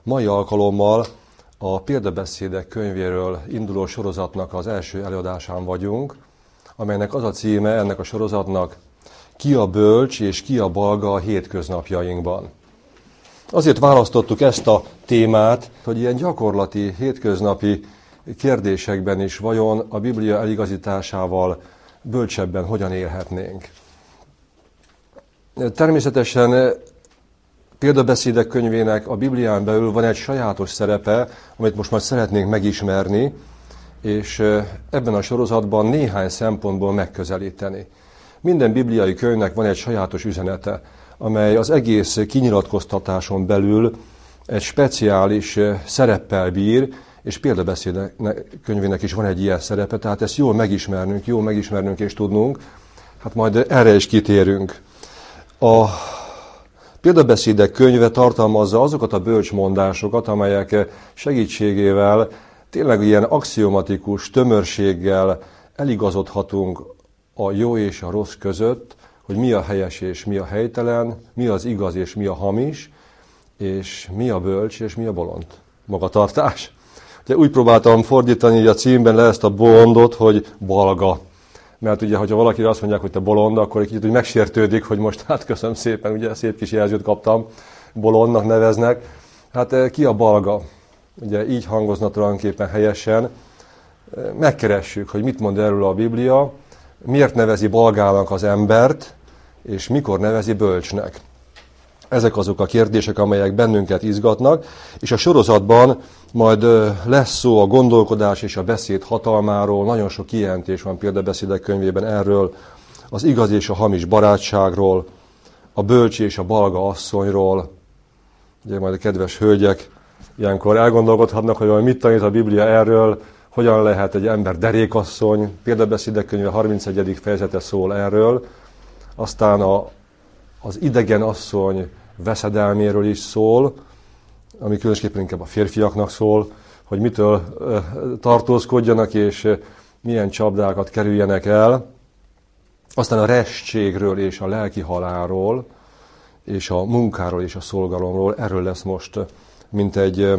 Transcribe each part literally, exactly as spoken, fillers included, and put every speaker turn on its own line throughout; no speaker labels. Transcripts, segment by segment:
Mai alkalommal a Példabeszédek könyvéről induló sorozatnak az első előadásán vagyunk, amelynek az a címe ennek a sorozatnak: Ki a bölcs és ki a balga a hétköznapjainkban. Azért választottuk ezt a témát, hogy ilyen gyakorlati, hétköznapi kérdésekben is vajon a Biblia eligazításával bölcsebben hogyan élhetnénk. Természetesen Példabeszédek könyvének a Biblián belül van egy sajátos szerepe, amit most már szeretnénk megismerni, és ebben a sorozatban néhány szempontból megközelíteni. Minden bibliai könyvnek van egy sajátos üzenete, amely az egész kinyilatkoztatáson belül egy speciális szereppel bír, és Példabeszédek könyvének is van egy ilyen szerepe, tehát ezt jól megismernünk, jól megismernünk és tudnunk, hát majd erre is kitérünk. A Példabeszédek könyve tartalmazza azokat a bölcsmondásokat, amelyek segítségével tényleg ilyen axiomatikus tömörséggel eligazodhatunk a jó és a rossz között, hogy mi a helyes és mi a helytelen, mi az igaz és mi a hamis, és mi a bölcs és mi a bolond magatartás. Ugye úgy próbáltam fordítani a címben le ezt a bolondot, hogy balga. Mert ugye, hogyha valakire azt mondják, hogy te bolond, akkor egy kicsit úgy megsértődik, hogy most hát köszönöm szépen, ugye szép kis jelzőt kaptam, bolondnak neveznek. Hát ki a balga? Ugye így hangozna tulajdonképpen helyesen. Megkeressük, hogy mit mond erről a Biblia, miért nevezi balgának az embert, és mikor nevezi bölcsnek. Ezek azok a kérdések, amelyek bennünket izgatnak, és a sorozatban majd lesz szó a gondolkodás és a beszéd hatalmáról, nagyon sok kijelentés van Példabeszédek könyvében erről, az igaz és a hamis barátságról, a bölcs és a balga asszonyról. Ugye majd a kedves hölgyek ilyenkor elgondolkodhatnak, hogy mit tanít a Biblia erről, hogyan lehet egy ember derékasszony. Példabeszédek könyve harmincegyedik fejezete szól erről, aztán a, az idegen asszony veszedelméről is szól, ami különösképpen inkább a férfiaknak szól, hogy mitől tartózkodjanak, és milyen csapdákat kerüljenek el. Aztán a restségről és a lelki halálról, és a munkáról és a szolgalomról. Erről lesz most mintegy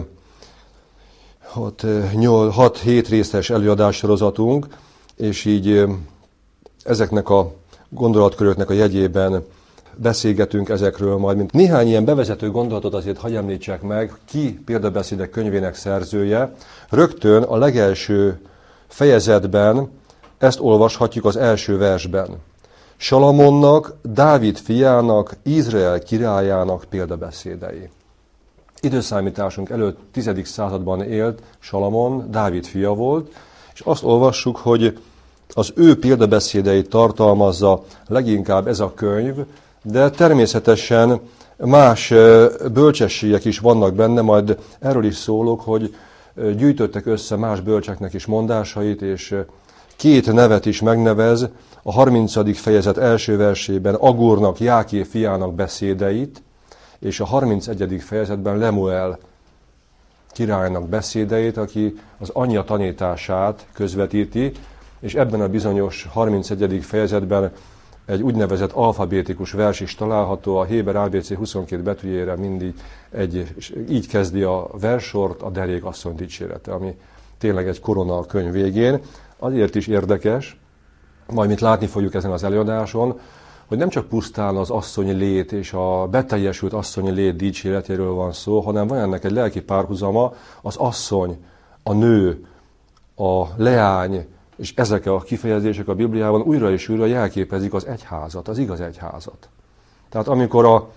hat-hét részes előadássorozatunk, és így ezeknek a gondolatköröknek a jegyében beszélgetünk ezekről majd. Mint néhány ilyen bevezető gondolatot azért hadd említsek meg, ki Példabeszédek könyvének szerzője. Rögtön a legelső fejezetben ezt olvashatjuk az első versben. Salamonnak, Dávid fiának, Izrael királyának példabeszédei. Időszámításunk előtt tizedik században élt Salamon, Dávid fia volt, és azt olvassuk, hogy az ő példabeszédeit tartalmazza leginkább ez a könyv, de természetesen más bölcsességek is vannak benne, majd erről is szólok, hogy gyűjtöttek össze más bölcseknek is mondásait, és két nevet is megnevez a harmincadik fejezet első versében Agurnak, Jáké fiának beszédeit, és a harmincegyedik fejezetben Lemuel királynak beszédeit, aki az anyja tanítását közvetíti, és ebben a bizonyos harmincegyedik fejezetben egy úgynevezett alfabetikus vers is található, a Héber á bé cé huszonkét betűjére mindig egy, így kezdi a versort, a derékasszony dicsérete, ami tényleg egy korona a könyv végén. Azért is érdekes, majd mit látni fogjuk ezen az előadáson, hogy nem csak pusztán az asszonyi lét és a beteljesült asszonyi lét dicséretéről van szó, hanem van ennek egy lelki párhuzama, az asszony, a nő, a leány, és ezek a kifejezések a Bibliában újra és újra jelképezik az egyházat, az igaz egyházat. Tehát amikor a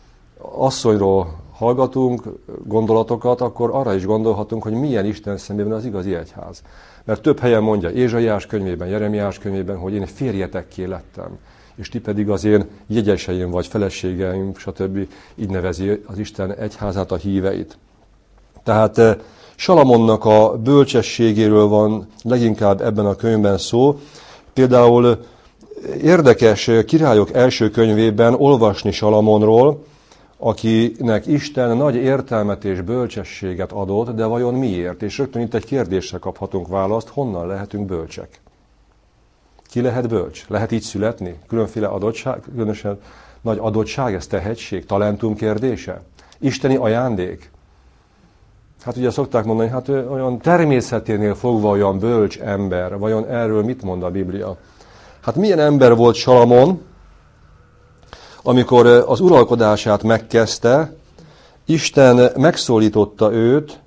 asszonyról hallgatunk gondolatokat, akkor arra is gondolhatunk, hogy milyen Isten szemében az igazi egyház. Mert több helyen mondja Ézsaiás könyvében, Jeremiás könyvében, hogy én férjetekké lettem, és ti pedig az én jegyeseim vagy feleségeim, stb. Így nevezi az Isten egyházát, a híveit. Tehát Salamonnak a bölcsességéről van leginkább ebben a könyvben szó. Például érdekes Királyok első könyvében olvasni Salamonról, akinek Isten nagy értelmet és bölcsességet adott, de vajon miért? És rögtön itt egy kérdésre kaphatunk választ, honnan lehetünk bölcsek? Ki lehet bölcs? Lehet így születni? Különféle adottság, különösen nagy adottság, ez tehetség, talentum kérdése? Isteni ajándék? Hát ugye szokták mondani, hát ő olyan természeténél fogva olyan bölcs ember, vajon erről mit mond a Biblia? Hát milyen ember volt Salamon, amikor az uralkodását megkezdte, Isten megszólította őt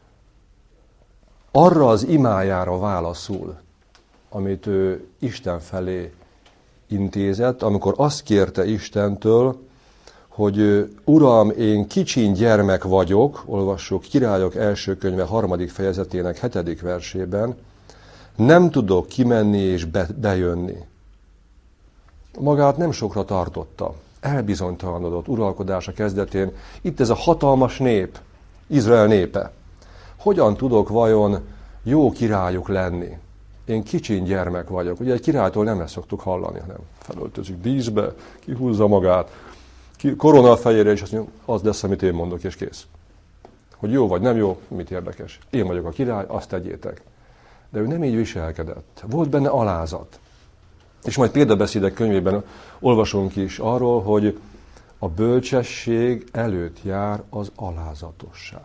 arra az imájára válaszul, amit ő Isten felé intézett, amikor azt kérte Istentől, hogy Uram, én kicsiny gyermek vagyok, olvassuk Királyok első könyve harmadik fejezetének hetedik versében, nem tudok kimenni és be, bejönni. Magát nem sokra tartotta, elbizonytalanodott uralkodása kezdetén. Itt ez a hatalmas nép, Izrael népe. Hogyan tudok vajon jó királyuk lenni? Én kicsiny gyermek vagyok. Ugye egy királytól nem ezt szoktuk hallani, hanem felöltözik díszbe, kihúzza magát, ki, korona a fejére, és azt mondja, az lesz, amit én mondok, és kész. Hogy jó vagy nem jó, mit érdekes. Én vagyok a király, azt tegyétek. De ő nem így viselkedett. Volt benne alázat. És majd példabeszédek könyvében olvasunk is arról, hogy a bölcsesség előtt jár az alázatosság.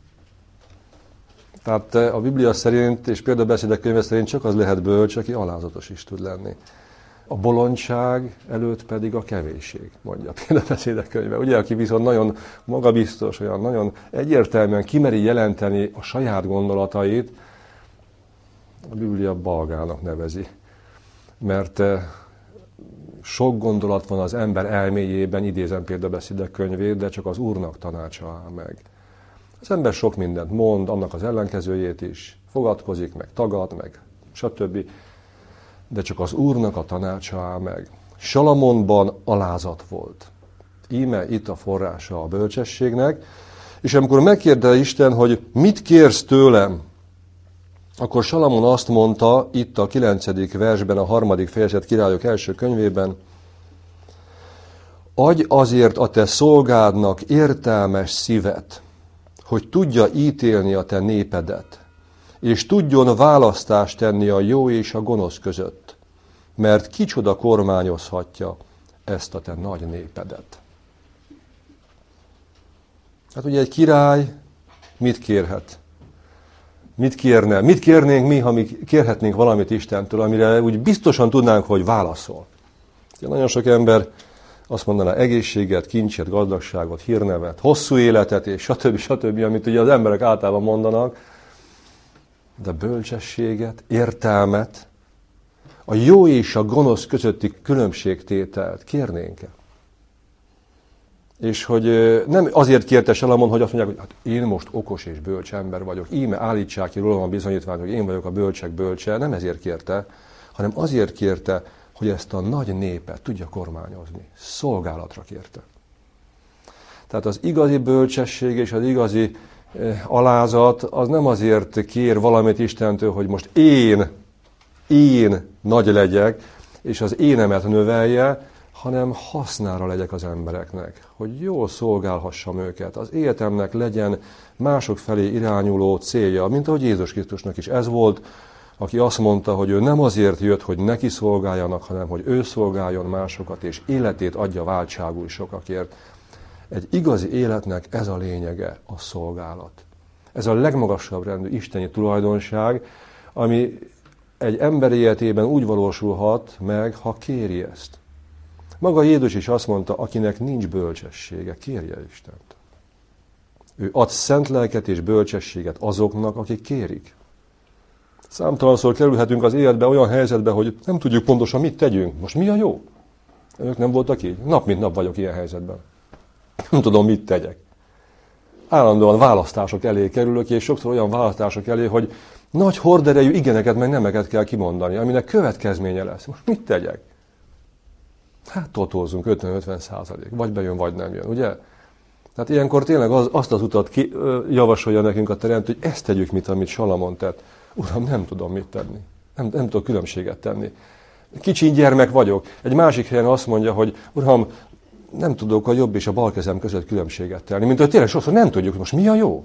Tehát a Biblia szerint, és példabeszédek könyve szerint csak az lehet bölcs, aki alázatos is tud lenni. A bolondság előtt pedig a kevésség, mondja a példabeszédek könyve. Ugye, aki viszont nagyon magabiztos, olyan nagyon egyértelműen kimeri jelenteni a saját gondolatait, a Biblia balgának nevezi. Mert sok gondolat van az ember elméjében, idézem példabeszédek könyvét, de csak az Úrnak tanácsa áll meg. Az ember sok mindent mond, annak az ellenkezőjét is, fogadkozik, meg tagad, meg stb. De csak az Úrnak a tanácsa áll meg. Salamonban alázat volt. Íme itt a forrása a bölcsességnek, és amikor megkérdezte Isten, hogy mit kérsz tőlem, akkor Salamon azt mondta, itt a kilencedik versben, a harmadik fejezet Királyok első könyvében, adj azért a te szolgádnak értelmes szívet, hogy tudja ítélni a te népedet, és tudjon választást tenni a jó és a gonosz között, mert kicsoda kormányozhatja ezt a te nagy népedet. Hát ugye egy király mit kérhet? Mit kérne? Mit kérnénk mi, ha mi kérhetnénk valamit Istentől, amire úgy biztosan tudnánk, hogy válaszol? Nagyon sok ember azt mondaná egészséget, kincset, gazdagságot, hírnevet, hosszú életet, és stb. stb., amit ugye az emberek általában mondanak, de bölcsességet, értelmet, a jó és a gonosz közötti különbségtételt kérnénk-e? És hogy nem azért kérte Salamon, hogy azt mondják, hogy hát én most okos és bölcs ember vagyok, íme állítsák ki rólam a bizonyítványt, hogy én vagyok a bölcsek bölcse, nem ezért kérte, hanem azért kérte, hogy ezt a nagy népet tudja kormányozni. Szolgálatra kérte. Tehát az igazi bölcsesség és az igazi alázat az nem azért kér valamit Istentől, hogy most én, én nagy legyek, és az énemet növelje, hanem hasznára legyek az embereknek, hogy jól szolgálhassam őket. Az életemnek legyen mások felé irányuló célja, mint ahogy Jézus Krisztusnak is ez volt, aki azt mondta, hogy ő nem azért jött, hogy neki szolgáljanak, hanem hogy ő szolgáljon másokat, és életét adja váltságul sokakért. Egy igazi életnek ez a lényege, a szolgálat. Ez a legmagasabb rendű isteni tulajdonság, ami egy ember életében úgy valósulhat meg, ha kéri ezt. Maga Jézus is azt mondta, akinek nincs bölcsessége, kérje Istent. Ő ad szent lelket és bölcsességet azoknak, akik kérik. Számtalanszor kerülhetünk az életbe olyan helyzetbe, hogy nem tudjuk pontosan, mit tegyünk. Most mi a jó? Önök nem voltak így? Nap mint nap vagyok ilyen helyzetben. Nem tudom, mit tegyek. Állandóan választások elé kerülök, és sokszor olyan választások elé, hogy nagy horderejű igeneket meg nemeket kell kimondani, aminek következménye lesz. Most mit tegyek? Hát totózunk ötven-ötven százalék. Vagy bejön, vagy nem jön, ugye? Tehát ilyenkor tényleg az, azt az utat ki, ö, javasolja nekünk a teremtő, hogy ezt tegyük, mit, amit Salamon tett. Uram, nem tudom mit tenni. Nem, nem tudok különbséget tenni. Kicsiny gyermek vagyok. Egy másik helyen azt mondja, hogy Uram, nem tudok a jobb és a bal kezem között különbséget tenni. Mint hogy tényleg sokszor nem tudjuk, most mi a jó?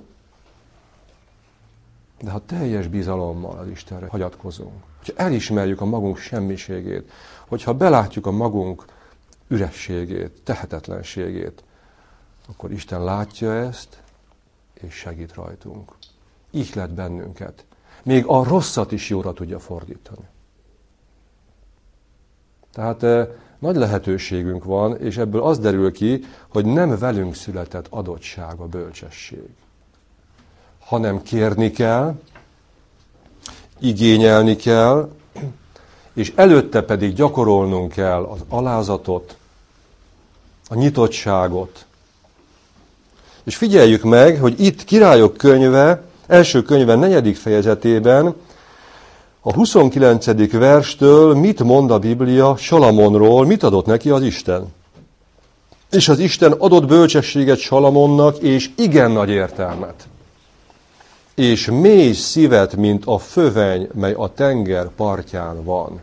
De ha teljes bizalommal az Istenre hagyatkozunk, hogyha elismerjük a magunk semmiségét, hogyha belátjuk a magunk ürességét, tehetetlenségét, akkor Isten látja ezt, és segít rajtunk. Ihlet bennünket. Még a rosszat is jóra tudja fordítani. Tehát eh, nagy lehetőségünk van, és ebből az derül ki, hogy nem velünk született adottság a bölcsesség, hanem kérni kell, igényelni kell, és előtte pedig gyakorolnunk kell az alázatot, a nyitottságot. És figyeljük meg, hogy itt Királyok könyve, első könyve negyedik fejezetében, a huszonkilencedik verstől mit mond a Biblia Salamonról, mit adott neki az Isten. És az Isten adott bölcsességet Salamonnak, és igen nagy értelmet. És mély szívet, mint a föveny, mely a tenger partján van.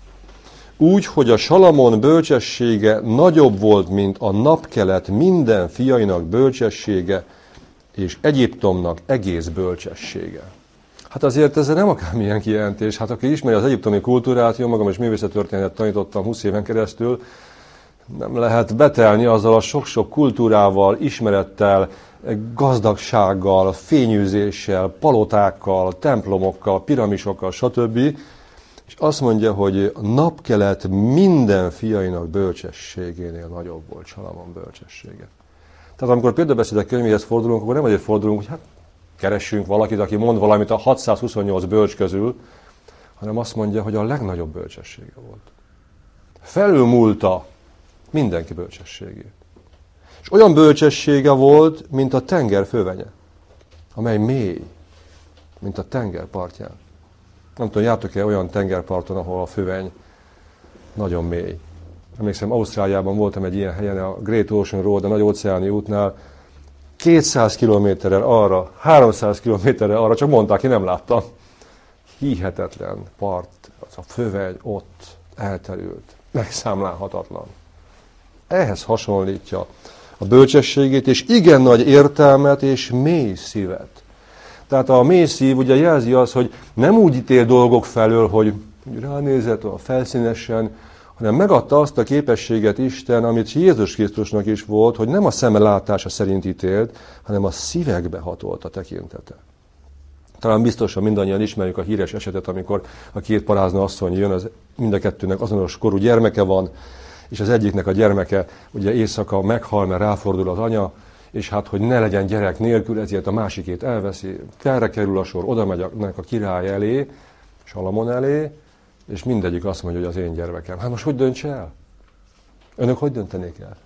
Úgy, hogy a Salamon bölcsessége nagyobb volt, mint a napkelet minden fiainak bölcsessége, és Egyiptomnak egész bölcsessége. Hát azért ez nem akármilyen kijelentés. Hát aki ismeri az egyiptomi kultúrát, jó magam is művészettörténetet tanítottam húsz éven keresztül, nem lehet betelni azzal a sok-sok kultúrával, ismerettel, gazdagsággal, fényűzéssel, palotákkal, templomokkal, piramisokkal, stb. És azt mondja, hogy a napkelet minden fiainak bölcsességénél nagyobb volt Salamon bölcsessége. Tehát amikor példabeszédek könyvéhez fordulunk, akkor nem azért fordulunk, hogy hát keressünk valakit, aki mond valamit a hatszázhuszonnyolc bölcs közül, hanem azt mondja, hogy a legnagyobb bölcsessége volt. Felülmúlta mindenki bölcsességét. És olyan bölcsessége volt, mint a tenger fővenye, amely mély, mint a tenger partján. Nem tudom, jártok-e olyan tengerparton, ahol a főveny nagyon mély. Emlékszem, Ausztráliában voltam egy ilyen helyen, a Great Ocean Road, a nagy óceáni útnál, kétszáz kilométerrel arra, háromszáz kilométerrel arra, csak mondták, én nem láttam. Hihetetlen part, az a főveny ott elterült, megszámlálhatatlan. Ehhez hasonlítja a bölcsességét, és igen nagy értelmet és mély szívet. Tehát a mély szív ugye jelzi azt, hogy nem úgy ítél dolgok felől, hogy ránézett a felszínesen, hanem megadta azt a képességet Isten, amit Jézus Krisztusnak is volt, hogy nem a szeme látása szerint ítélt, hanem a szívekbe hatolt a tekintete. Talán biztosan mindannyian ismerjük a híres esetet, amikor a két parázna asszony jön, az mind a kettőnek azonos korú gyermeke van, és az egyiknek a gyermeke ugye éjszaka meghal, mert ráfordul az anya, és hát, hogy ne legyen gyerek nélkül, ezért a másikét elveszi, felre kerül a sor, oda megy a király elé, Salamon elé, és mindegyik azt mondja, hogy az én gyermekem. Hát most hogy döntse el? Önök hogy döntenék el?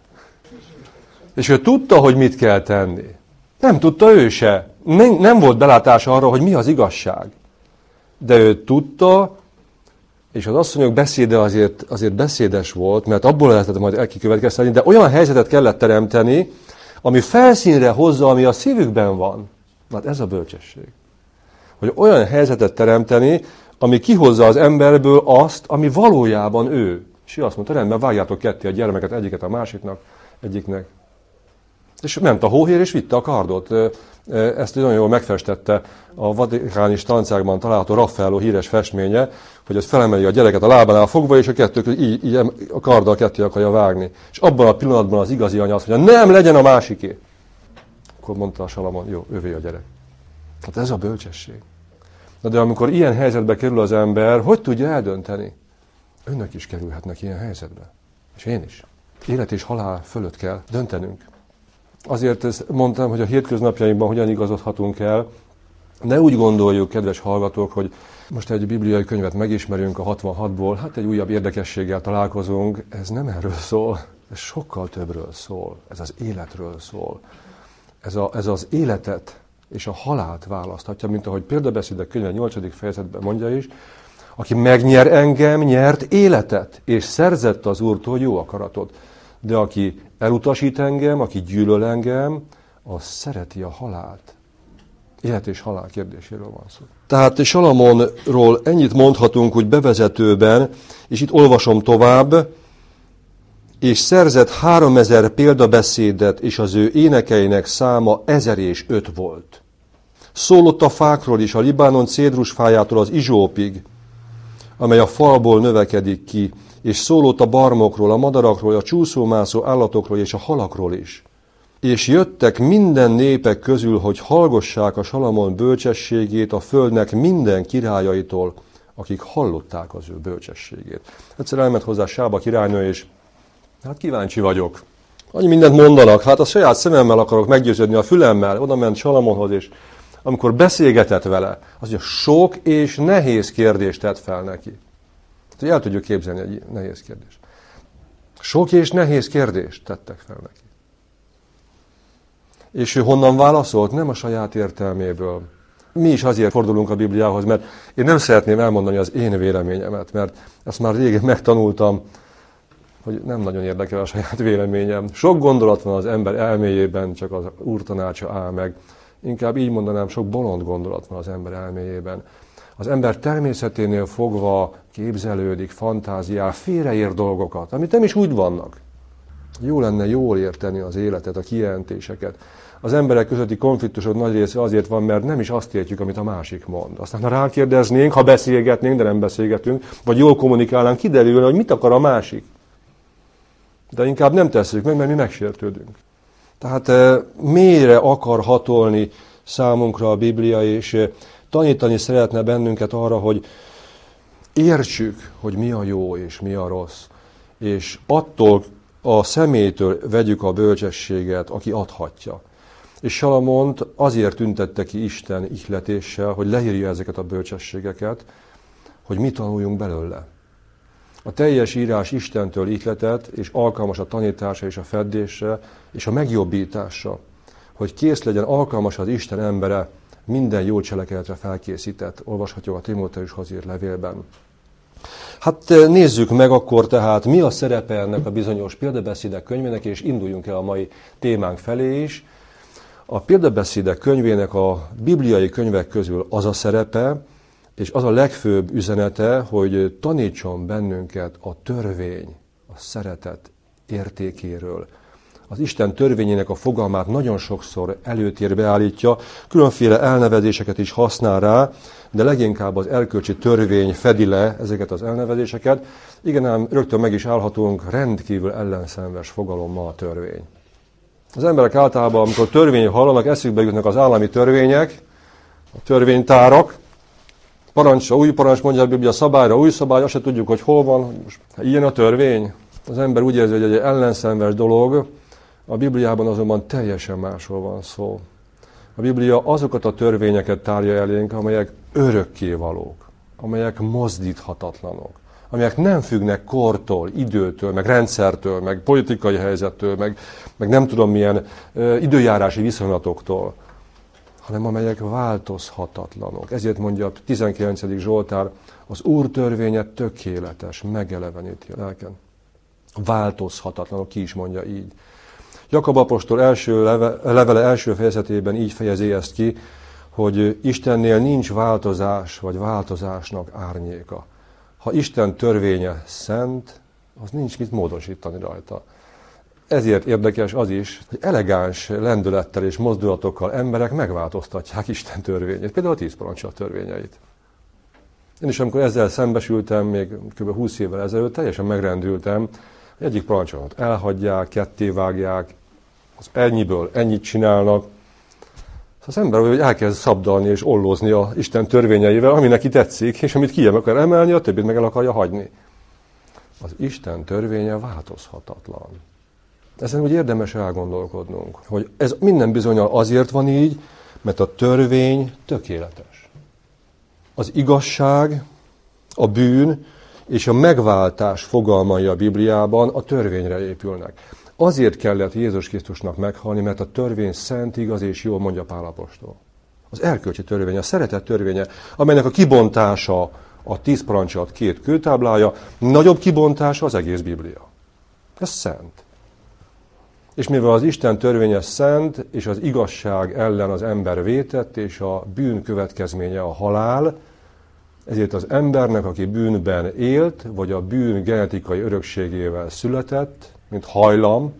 És ő tudta, hogy mit kell tenni. Nem tudta ő se. Nem, nem volt belátása arra, hogy mi az igazság. De ő tudta, és az asszonyok beszéde azért, azért beszédes volt, mert abból lehetett majd elkikövetkezteni, de olyan helyzetet kellett teremteni, ami felszínre hozza, ami a szívükben van. Hát ez a bölcsesség. Hogy olyan helyzetet teremteni, ami kihozza az emberből azt, ami valójában ő. És ő azt mondta, rendben, vágjátok ketté a gyermeket, egyiket a másiknak, egyiknek. És ment a hóhér, és vitte a kardot. Ezt nagyon jól megfestette a vatikáni stancákban található Raffaello híres festménye, hogy ez felemeli a gyereket a lábánál fogva, és a kettő így, így a karddal ketté akarja vágni. És abban a pillanatban az igazi anya azt mondja, nem, legyen a másiké. Akkor mondta a Salamon, jó, övé a gyerek. Hát ez a bölcsesség. Na de amikor ilyen helyzetbe kerül az ember, hogy tudja eldönteni? Önök is kerülhetnek ilyen helyzetbe. És én is. Élet és halál fölött kell döntenünk. Azért ezt mondtam, hogy a hétköznapjainkban hogyan igazodhatunk el. Ne úgy gondoljuk, kedves hallgatók, hogy most egy bibliai könyvet megismerünk a hatvanhatból, hát egy újabb érdekességgel találkozunk. Ez nem erről szól, ez sokkal többről szól. Ez az életről szól. Ez, a, ez az életet és a halált választhatja, mint ahogy példabeszédek könyve nyolcadik fejezetben mondja is, aki megnyer engem, nyert életet, és szerzett az Úrtól jó akaratot. De aki elutasít engem, aki gyűlöl engem, az szereti a halált. Élet és halál kérdéséről van szó. Tehát Salamonról ennyit mondhatunk, hogy bevezetőben, és itt olvasom tovább, és szerzett háromezer példabeszédet, és az ő énekeinek száma ezer és öt volt. Szólott a fákról is, a Libánon cédrusfájától az izsópig, amely a falból növekedik ki, és szólott a barmokról, a madarakról, a csúszómászó állatokról és a halakról is. És jöttek minden népek közül, hogy hallgassák a Salamon bölcsességét a földnek minden királyaitól, akik hallották az ő bölcsességét. Egyszer elment hozzá Sába királynő, és hát kíváncsi vagyok. Annyi mindent mondanak, hát a saját szememmel akarok meggyőződni, a fülemmel. Oda ment Salamonhoz, és amikor beszélgetett vele, az mondja, sok és nehéz kérdést tett fel neki. Hát, el tudjuk képzelni egy nehéz kérdést. Sok és nehéz kérdést tettek fel neki. És ő honnan válaszolt? Nem a saját értelméből. Mi is azért fordulunk a Bibliához, mert én nem szeretném elmondani az én véleményemet, mert ezt már régen megtanultam, hogy nem nagyon érdekel a saját véleményem. Sok gondolat van az ember elméjében, csak az Úr tanácsa áll meg. Inkább így mondanám, sok bolond gondolat van az ember elméjében. Az ember természeténél fogva képzelődik, fantáziál, félreér dolgokat, amit nem is úgy vannak. Jó lenne jól érteni az életet, a kijelentéseket. Az emberek közötti konfliktusok nagy része azért van, mert nem is azt értjük, amit a másik mond. Aztán ha rákérdeznénk, ha beszélgetnénk, de nem beszélgetünk, vagy jól kommunikálnánk, kiderülne, hogy mit akar a másik. De inkább nem tesszük meg, mert mi megsértődünk. Tehát e, mélyre akar hatolni számunkra a Biblia, és e, tanítani szeretne bennünket arra, hogy értsük, hogy mi a jó és mi a rossz. És attól a személytől vegyük a bölcsességet, aki adhatja. És Salamont azért tüntette ki Isten ihletéssel, hogy leírja ezeket a bölcsességeket, hogy mi tanuljunk belőle. A teljes írás Istentől ihletett, és alkalmas a tanításra és a feddésre, és a megjobbításra, hogy kész legyen, alkalmas az Isten embere, minden jó cselekedetre felkészített. Olvashatjuk a Timóteushoz írt levélben. Hát nézzük meg akkor tehát, mi a szerepe ennek a bizonyos példabeszédek könyvének, és induljunk el a mai témánk felé is. A példabeszédek könyvének a bibliai könyvek közül az a szerepe, és az a legfőbb üzenete, hogy tanítson bennünket a törvény, a szeretet értékéről. Az Isten törvényének a fogalmát nagyon sokszor előtérbe állítja, különféle elnevezéseket is használ rá, de leginkább az erkölcsi törvény fedi le ezeket az elnevezéseket. Igen, ám rögtön meg is állhatunk, rendkívül ellenszenves fogalom ma a törvény. Az emberek általában, amikor törvény hallanak, eszükbe jutnak az állami törvények, a törvénytárak, parancsra, új parancs, mondja a Biblia, szabályra, új szabály, azt se tudjuk, hogy hol van. Most, ilyen a törvény. Az ember úgy érzi, hogy egy ellenszenves dolog, a Bibliában azonban teljesen másról van szó. A Biblia azokat a törvényeket tárja elénk, amelyek örökkévalók, amelyek mozdíthatatlanok, amelyek nem függnek kortól, időtől, meg rendszertől, meg politikai helyzettől, meg, meg nem tudom milyen ö, időjárási viszonylatoktól, hanem amelyek változhatatlanok. Ezért mondja a tizenkilencedik Zsoltár, az Úr törvénye tökéletes, megeleveníti a lelken. Változhatatlanok, ki is mondja így. Jakab apostol első leve, levele első fejezetében így fejezi ezt ki, hogy Istennél nincs változás, vagy változásnak árnyéka. Ha Isten törvénye szent, az nincs mit módosítani rajta. Ezért érdekes az is, hogy elegáns lendülettel és mozdulatokkal emberek megváltoztatják Isten törvényét, például a tíz parancslat törvényeit. Én is, amikor ezzel szembesültem, még kb. húsz évvel ezelőtt, teljesen megrendültem, hogy egyik parancsolatot elhagyják, kettévágják, az ennyiből ennyit csinálnak. Az ember hogy elkezd szabdalni és ollózni a Isten törvényeivel, ami neki tetszik, és amit ki akar emelni, a többit meg el akarja hagyni. Az Isten törvénye változhatatlan. Ezen úgy érdemes elgondolkodnunk, hogy ez minden bizonnyal azért van így, mert a törvény tökéletes. Az igazság, a bűn és a megváltás fogalmai a Bibliában a törvényre épülnek. Azért kellett Jézus Krisztusnak meghalni, mert a törvény szent, igaz és jó, mondja Pál apostol. Az erkölcsi törvény, a szeretet törvénye, amelynek a kibontása a tíz parancslat két kőtáblája, nagyobb kibontása az egész Biblia. Ez szent. És mivel az Isten törvénye szent, és az igazság ellen az ember vétett, és a bűn következménye a halál, ezért az embernek, aki bűnben élt, vagy a bűn genetikai örökségével született, mint hajlam,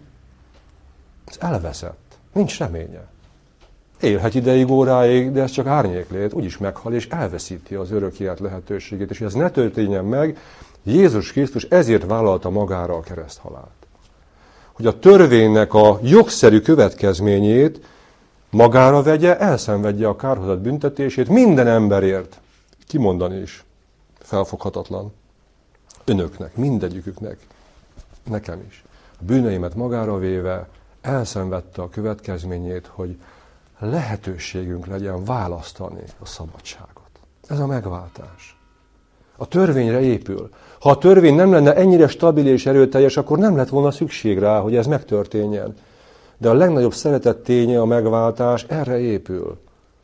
ez elveszett. Nincs reménye. Élhet ideig, óráig, de ez csak árnyéklét, úgyis meghal, és elveszíti az örök élet lehetőségét. És hogy ez ne történjen meg, Jézus Krisztus ezért vállalta magára a kereszthalált. hogy a törvénynek a jogszerű következményét magára vegye, elszenvedje a kárhozat büntetését minden emberért. Kimondani is felfoghatatlan. Önöknek, mindegyiküknek, nekem is. A bűneimet magára véve elszenvedte a következményét, hogy lehetőségünk legyen választani a szabadságot. Ez a megváltás. A törvényre épül. Ha a törvény nem lenne ennyire stabil és erőteljes, akkor nem lett volna szükség rá, hogy ez megtörténjen. De a legnagyobb szeretett ténye a megváltás erre épül.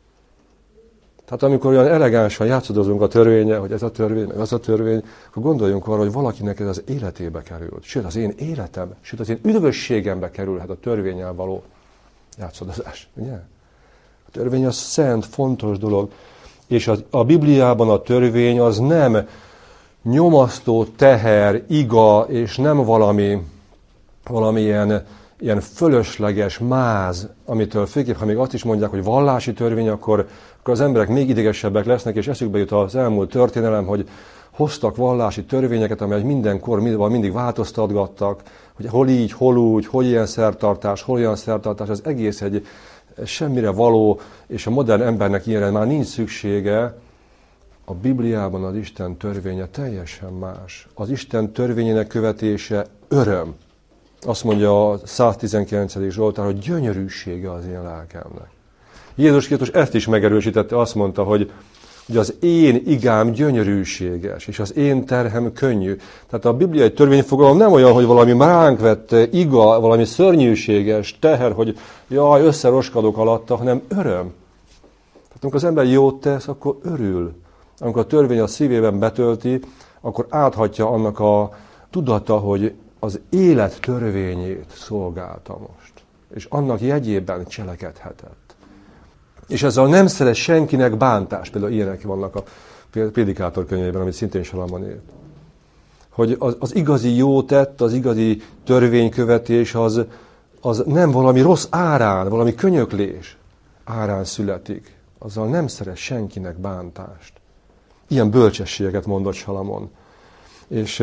Tehát amikor olyan elegánsan játszadozunk a törvénye, hogy ez a törvény, meg az a törvény, akkor gondoljunk arra, hogy valakinek ez az életébe került. Sőt, az én életem, sőt, az én üdvösségembe kerülhet a törvénnyel való játszadozás. Ugye? A törvény az szent, fontos dolog. És az, a Bibliában a törvény az nem nyomasztó teher, iga, és nem valami, valami ilyen, ilyen fölösleges máz, amitől főképp, ha még azt is mondják, hogy vallási törvény, akkor, akkor az emberek még idegesebbek lesznek, és eszükbe jut az elmúlt történelem, hogy hoztak vallási törvényeket, amelyek mindenkor mindig változtatgattak, hogy hol így, hol úgy, hol ilyen szertartás, hol ilyen szertartás, az egész egy semmire való, és a modern embernek ilyenre már nincs szüksége. A Bibliában az Isten törvénye teljesen más. Az Isten törvényének követése öröm. Azt mondja a száztizenkilencedik Zsoltár, hogy gyönyörűsége az én lelkemnek. Jézus Krisztus ezt is megerősítette, azt mondta, hogy, hogy az én igám gyönyörűséges, és az én terhem könnyű. Tehát a bibliai törvényfogalom nem olyan, hogy valami ránk vett iga, valami szörnyűséges teher, hogy jaj, összeroskadok alatta, hanem öröm. Tehát amikor az ember jót tesz, akkor örül. Amikor a törvény a szívében betölti, akkor áthatja annak a tudata, hogy az élet törvényét szolgálta most. És annak jegyében cselekedhetett. És ezzel nem szeret senkinek bántást. Például ilyenek vannak a Prédikátor könyvében, amit szintén Salamon írt. Hogy az, az igazi jó tett, az igazi törvénykövetés az, az nem valami rossz árán, valami könyöklés árán születik. Azzal nem szeret senkinek bántást. Ilyen bölcsességeket mondott Salamon. És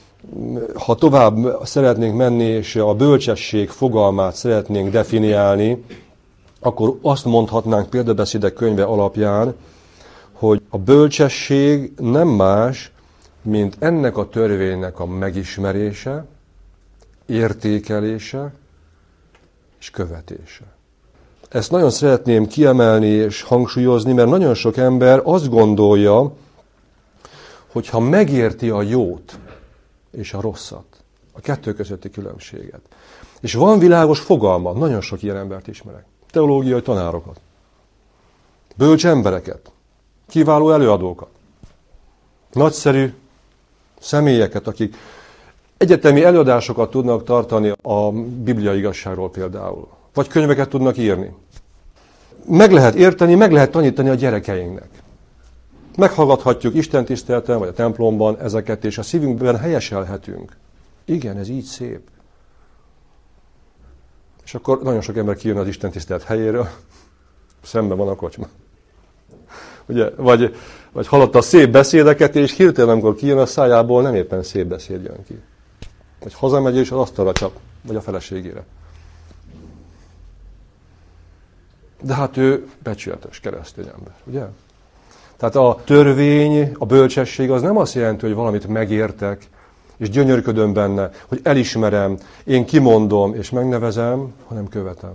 ha tovább szeretnénk menni, és a bölcsesség fogalmát szeretnénk definiálni, akkor azt mondhatnánk példabeszédek könyve alapján, hogy a bölcsesség nem más, mint ennek a törvénynek a megismerése, értékelése és követése. Ezt nagyon szeretném kiemelni és hangsúlyozni, mert nagyon sok ember azt gondolja, hogy ha megérti a jót és a rosszat, a kettő közötti különbséget, és van világos fogalma, nagyon sok ilyen embert ismerek, teológiai tanárokat, bölcs embereket, kiváló előadókat, nagyszerű személyeket, akik egyetemi előadásokat tudnak tartani a Biblia igazságról például, vagy könyveket tudnak írni. Meg lehet érteni, meg lehet tanítani a gyerekeinknek. Meghallgathatjuk istentiszteleten, vagy a templomban ezeket, és a szívünkben helyeselhetünk. Igen, ez így szép. És akkor nagyon sok ember kijön az istentisztelet helyéről, szemben van a kocsma. Ugye? Vagy, vagy hallotta a szép beszédeket, és hirtelen, amikor kijön a szájából, nem éppen szép beszéd jön ki. Vagy hazamegy, és az asztalra csap, vagy a feleségére. De hát ő becsületes keresztény ember, ugye? Tehát a törvény, a bölcsesség az nem azt jelenti, hogy valamit megértek, és gyönyörködöm benne, hogy elismerem, én kimondom, és megnevezem, hanem követem.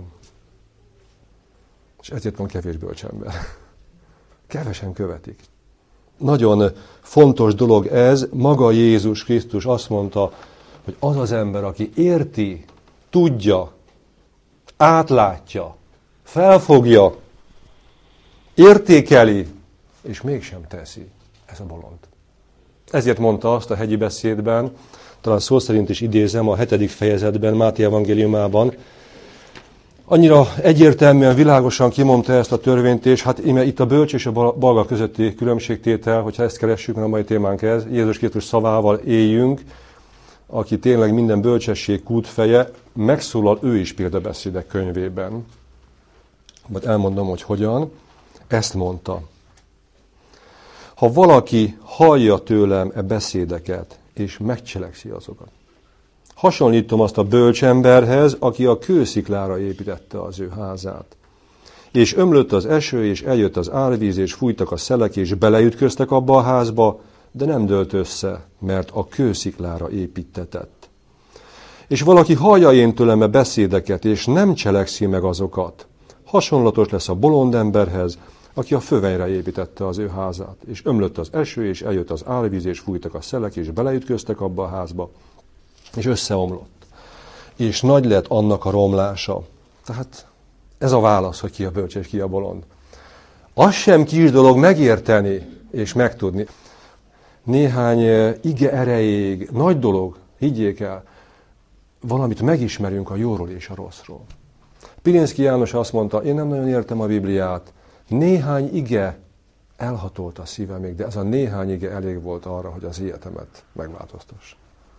És ezért van kevés bölcs ember. Kevesen követik. Nagyon fontos dolog ez, maga Jézus Krisztus azt mondta, hogy az az ember, aki érti, tudja, átlátja, felfogja, értékeli, és mégsem teszi. Ez a bolond. Ezért mondta azt a hegyi beszédben, talán szó szerint is idézem, a hetedik fejezetben, Máté evangéliumában, annyira egyértelműen, világosan kimondta ezt a törvényt, és hát íme itt a bölcs és a balga közötti különbségtétel, hogyha ezt keressük, mert a mai témánk ez, Jézus Krisztus szavával éljünk, aki tényleg minden bölcsesség kútfeje, megszólal ő is példabeszédek könyvében. Majd elmondom, hogy hogyan. Ezt mondta. Ha valaki hallja tőlem e beszédeket, és megcselekszi azokat, Hasonlítom azt a bölcsemberhez, aki a kősziklára építette az ő házát. És ömlött az eső, és eljött az árvíz, és fújtak a szelek, és beleütköztek abba a házba, de nem dőlt össze, mert a kősziklára építetett. És valaki hallja én tőlem a beszédeket, és nem cselekszi meg azokat. Hasonlatos lesz a bolond emberhez, aki a fövenyre építette az ő házát. És ömlött az eső, és eljött az árvíz, és fújtak a szelek, és beleütköztek abba a házba, és összeomlott. És nagy lett annak a romlása. Tehát ez a válasz, hogy ki a bölcs és ki a bolond. Az sem kis dolog megérteni és megtudni. Néhány ige erejéig nagy dolog, higgyék el, valamit megismerünk a jóról és a rosszról. Pilinszky János azt mondta, én nem nagyon értem a Bibliát, néhány ige elhatolt a szívemig, de ez a néhány ige elég volt arra, hogy az életemet megváltoztassa.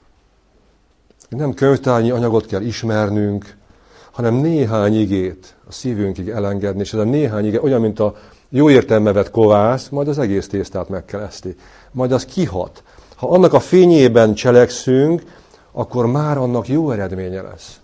Nem könyvtárnyi anyagot kell ismernünk, hanem néhány igét a szívünkig elengedni, és ez a néhány ige olyan, mint a jó értelme vett kovász, majd az egész tésztát meg kell eszti. Majd az kihat. Ha annak a fényében cselekszünk, akkor már annak jó eredménye lesz.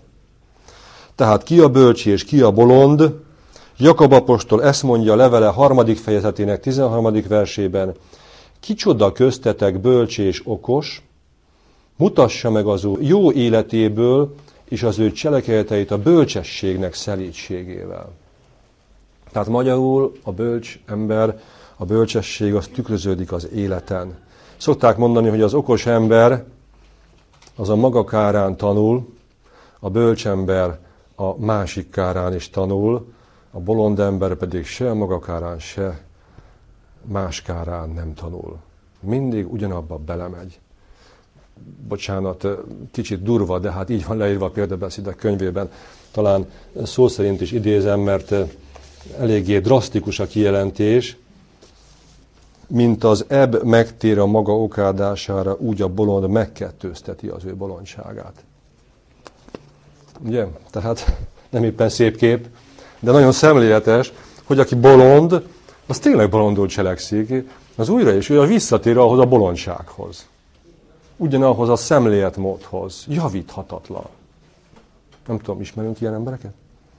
Tehát ki a bölcs és ki a bolond? Jakab apostol ezt mondja a levele harmadik fejezetének tizenharmadik versében. Kicsoda köztetek bölcs és okos, mutassa meg az ő jó életéből, és az ő cselekedeteit a bölcsességnek szelídségével. Tehát magyarul a bölcs ember, a bölcsesség az tükröződik az életen. Szokták mondani, hogy az okos ember az a maga kárán tanul, a bölcs ember a másik kárán is tanul, a bolond ember pedig se a maga kárán, se más kárán nem tanul. Mindig ugyanabba belemegy. Bocsánat, kicsit durva, de hát így van leírva a példabeszédek könyvében. Talán szó szerint is idézem, mert eléggé drasztikus a kijelentés. Mint az ebb megtér a maga okádására, úgy a bolond megkettőzteti az ő bolondságát. Ugye? Tehát nem éppen szép kép, de nagyon szemléletes, hogy aki bolond, az tényleg bolondul cselekszik, az újra és újra visszatér ahhoz a bolondsághoz. Ugyanahhoz a szemléletmódhoz. Javíthatatlan. Nem tudom, ismerünk ilyen embereket?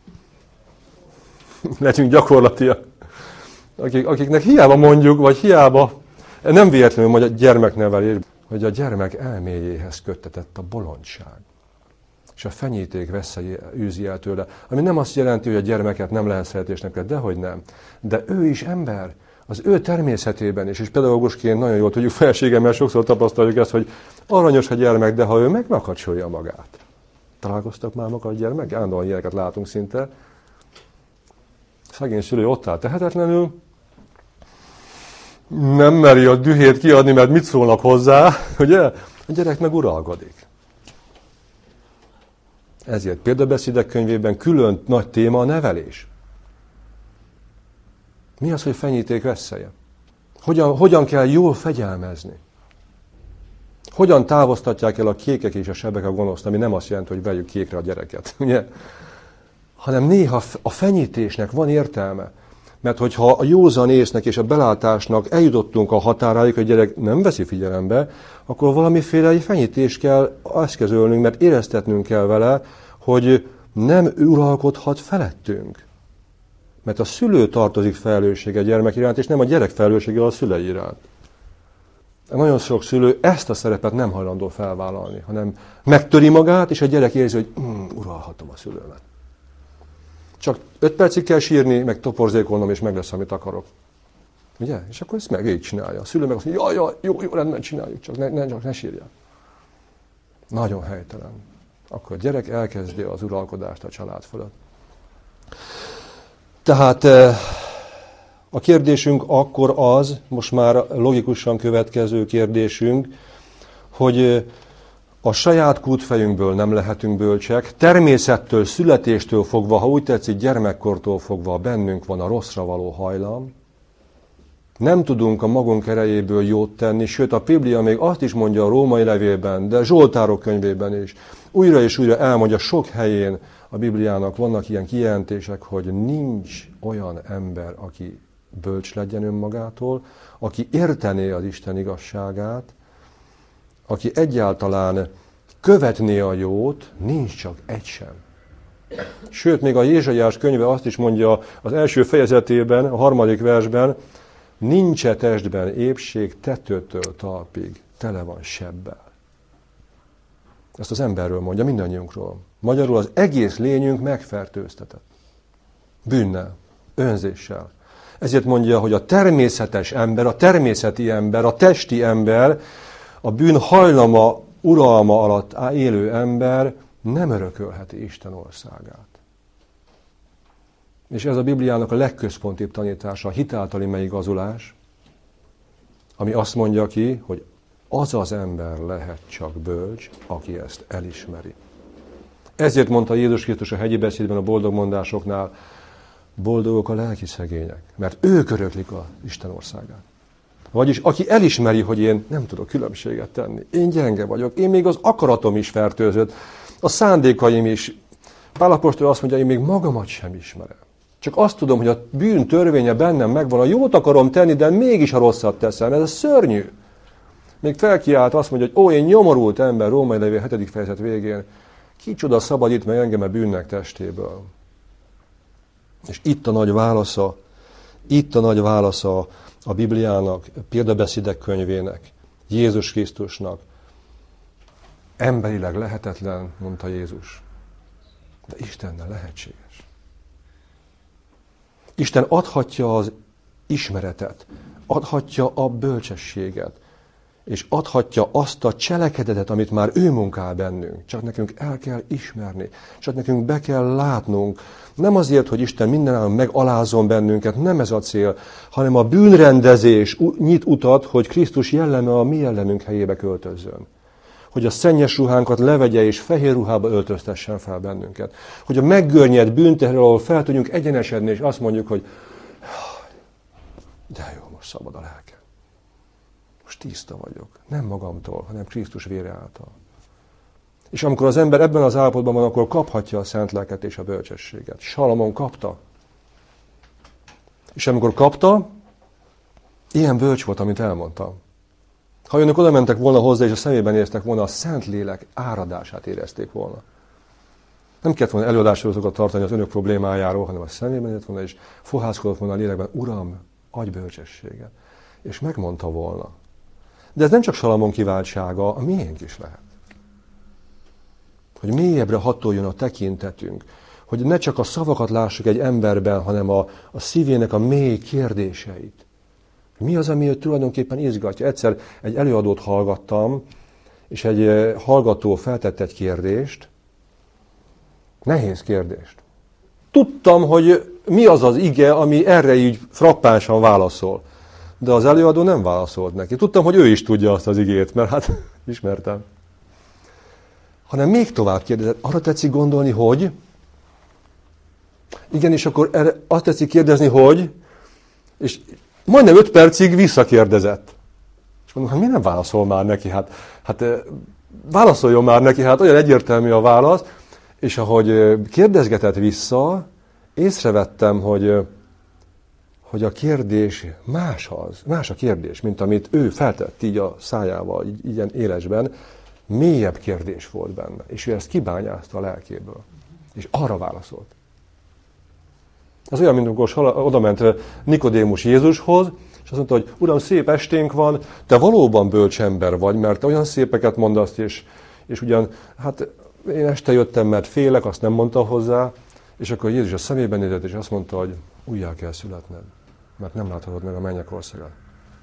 Legyünk gyakorlatiak. Akik, akiknek hiába mondjuk, vagy hiába, nem véletlenül mondja a gyermeknevelés, hogy a gyermek elméjéhez köttetett a bolondság. És a fenyíték veszély űzi el tőle. Ami nem azt jelenti, hogy a gyermeket nem lehet szeretésnek kell, dehogy nem. De ő is ember. Az ő természetében is, és pedagógusként nagyon jól tudjuk felségemmel, sokszor tapasztaljuk ezt, hogy aranyos a gyermek, de ha ő megmakacsolja magát. Találkoztak már maga a gyermek? Állandóan ilyeneket látunk szinte. Szegény szülő ott áll tehetetlenül, nem meri a dühét kiadni, mert mit szólnak hozzá, ugye? A gyerek meg uralkodik. Ezért példabeszédek könyvében külön nagy téma a nevelés. Mi az, hogy fenyíték veszélye? Hogyan, hogyan kell jól fegyelmezni? Hogyan távoztatják el a kékek és a sebek a gonoszt, ami nem azt jelenti, hogy vegyük kékre a gyereket, ugye? Hanem néha a fenyítésnek van értelme. Mert hogyha a józan észnek és a belátásnak eljutottunk a határáig, hogy a gyerek nem veszi figyelembe, akkor valamiféle fenyítést kell eszközölnünk, mert éreztetnünk kell vele, hogy nem uralkodhat felettünk. Mert a szülő tartozik felelőssége a gyermek iránt, és nem a gyerek felelőssége a szülei iránt. Nagyon sok szülő ezt a szerepet nem hajlandó felvállalni, hanem megtöri magát, és a gyerek érzi, hogy mm, uralhatom a szülőmet. Csak öt percig kell sírni, meg toporzékolnom, és meg lesz, amit akarok. Ugye? És akkor ezt meg így csinálja. A szülő meg azt mondja, jaj, jaj, jó, jó, rendben csináljuk, csak ne, ne, csak ne sírja. Nagyon helytelen. Akkor a gyerek elkezdi az uralkodást a család fölött. Tehát a kérdésünk akkor az, most már logikusan következő kérdésünk, hogy a saját kútfejünkből nem lehetünk bölcsek, természettől, születéstől fogva, ha úgy tetszik, gyermekkortól fogva bennünk van a rosszra való hajlam. Nem tudunk a magunk erejéből jót tenni, sőt a Biblia még azt is mondja a római levélben, de Zsoltárok könyvében is. Újra és újra elmondja sok helyén a Bibliának vannak ilyen kijelentések, hogy nincs olyan ember, aki bölcs legyen önmagától, aki értené az Isten igazságát, aki egyáltalán követni a jót, nincs csak egy sem. Sőt, még a Jézsaiás könyve azt is mondja az első fejezetében, a harmadik versben, nincs-e testben épség tetőtől talpig, tele van sebbel. Ezt az emberről mondja, mindannyiunkról. Magyarul az egész lényünk megfertőztetett. Bűnnel, önzéssel. Ezért mondja, hogy a természetes ember, a természeti ember, a testi ember, a bűn hajlama, uralma alatt élő ember nem örökölheti Isten országát. És ez a Bibliának a legközpontibb tanítása, a hit általi megigazulás, ami azt mondja ki, hogy az az ember lehet csak bölcs, aki ezt elismeri. Ezért mondta Jézus Krisztus a hegyi beszédben a boldog mondásoknál, boldogok a lelki szegények, mert ők öröklik az Isten országát. Vagyis aki elismeri, hogy én nem tudok különbséget tenni, én gyenge vagyok, én még az akaratom is fertőzött, a szándékaim is. Pál apostol azt mondja, én még magamat sem ismerem. Csak azt tudom, hogy a bűn törvénye bennem megvan, a jót akarom tenni, de mégis a rosszat teszem. Ez szörnyű. Még felkiált, azt mondja, hogy ó, én nyomorult ember, Római levél hetedik fejezet végén, kicsoda szabadít meg engem a bűnnek testéből. És itt a nagy válasza, itt a nagy válasza a Bibliának, példabeszédek könyvének, Jézus Krisztusnak. Emberileg lehetetlen, mondta Jézus, de Istennel lehetséges. Isten adhatja az ismeretet, adhatja a bölcsességet, és adhatja azt a cselekedetet, amit már ő munkál bennünk. Csak nekünk el kell ismerni, csak nekünk be kell látnunk. Nem azért, hogy Isten mindenáron megalázon bennünket, nem ez a cél, hanem a bűnrendezés nyit utat, hogy Krisztus jelleme a mi jellemünk helyébe költözzön. Hogy a szennyes ruhánkat levegye és fehér ruhába öltöztessen fel bennünket. Hogy a meggörnyedt bűnteherről, ahol fel tudjunk egyenesedni, és azt mondjuk, hogy de jó, most szabad a lelkem. Most tiszta vagyok. Nem magamtól, hanem Krisztus vére által. És amikor az ember ebben az állapotban van, akkor kaphatja a szent lelket és a bölcsességet. Salamon kapta. És amikor kapta, ilyen bölcs volt, amit elmondtam. Ha önök oda mentek volna hozzá, és a szemében néztek volna, a szent lélek áradását érezték volna. Nem kellett volna előadásokat tartani az önök problémájáról, hanem a szemében nézett volna, és fohászkodott volna a lélekben, Uram, adj bölcsességet. És megmondta volna. De ez nem csak Salamon kiváltsága, a miénk is lehet. Hogy mélyebbre hatoljon a tekintetünk, hogy ne csak a szavakat lássuk egy emberben, hanem a, a szívének a mély kérdéseit. Mi az, ami őt tulajdonképpen izgatja? Egyszer egy előadót hallgattam, és egy hallgató feltett egy kérdést, nehéz kérdést. Tudtam, hogy mi az az ige, ami erre így frappánsan válaszol. De az előadó nem válaszolt neki. Tudtam, hogy ő is tudja azt az igét, mert hát ismertem. Hanem még tovább kérdezett, arra tetszik gondolni, hogy? Igen, és akkor erre azt tetszik kérdezni, hogy? És majdnem öt percig visszakérdezett. És mondom, hát mi nem válaszol már neki? Hát, hát válaszoljon már neki, hát olyan egyértelmű a válasz. És ahogy kérdezgetett vissza, észrevettem, hogy, hogy a kérdés más az, más a kérdés, mint amit ő feltett így a szájával, így, ilyen élesben. Mélyebb kérdés volt benne, és ő ezt kibányázta a lelkéből. És arra válaszolt. Ez olyan, mint amikor oda ment Nikodémus Jézushoz, és azt mondta, hogy Uram, szép esténk van, te valóban bölcs ember vagy, mert te olyan szépeket mondasz, és, és ugyan, hát én este jöttem, mert félek, azt nem mondta hozzá, és akkor Jézus a szemében nézett, és azt mondta, hogy újjá kell születned, mert nem láthatod meg a mennyek országát.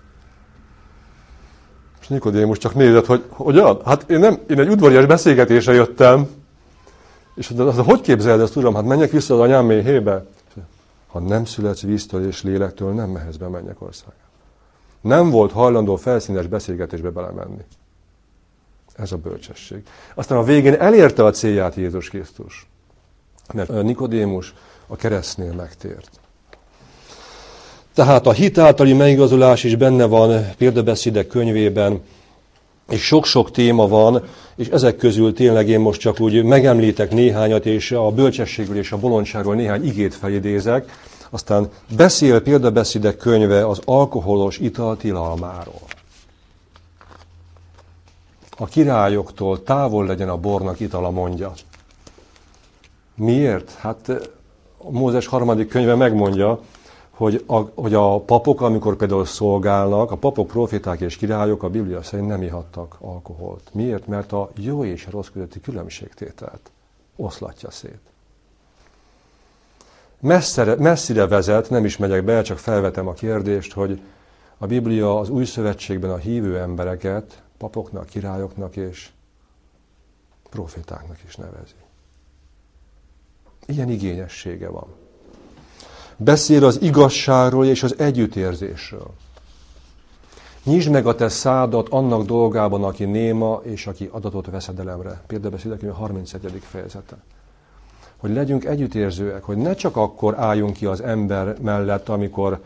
És Nikodémus csak nézett, hogy hogyan? Hát én, nem, én egy udvarias beszélgetésre jöttem, és az, az, hogy képzeled ezt, Uram? Hát menjek vissza az anyám méhébe? Ha nem születsz víztől és lélektől, nem mehetsz be a mennyek országába. Nem volt hajlandó felszínes beszélgetésbe belemenni. Ez a bölcsesség. Aztán a végén elérte a célját Jézus Krisztus. Mert Nikodémus a keresztnél megtért. Tehát a hit általi megigazulás is benne van példabeszédek könyvében, és sok-sok téma van, és ezek közül tényleg én most csak úgy megemlítek néhányat, és a bölcsességről és a bolondságról néhány igét felidézek. Aztán beszél példabeszédek könyve az alkoholos ital tilalmáról. a királyoktól távol legyen a bornak itala, mondja. Miért? Hát a Mózes harmadik könyve megmondja, hogy a, hogy a papok, amikor például szolgálnak, a papok, proféták és királyok a Biblia szerint nem ihattak alkoholt. Miért? Mert a jó és a rossz közötti különbségtételt oszlatja szét. Messzire, messzire vezet, nem is megyek be, csak felvetem a kérdést, hogy a Biblia az új szövetségben a hívő embereket papoknak, királyoknak és profétáknak is nevezi. Ilyen igényessége van. Beszél az igazságról és az együttérzésről. Nyisd meg a te szádat annak dolgában, aki néma, és aki adatot veszedelemre. Példabeszédek a harmincegyedik fejezete. Hogy legyünk együttérzőek, hogy ne csak akkor álljunk ki az ember mellett, amikor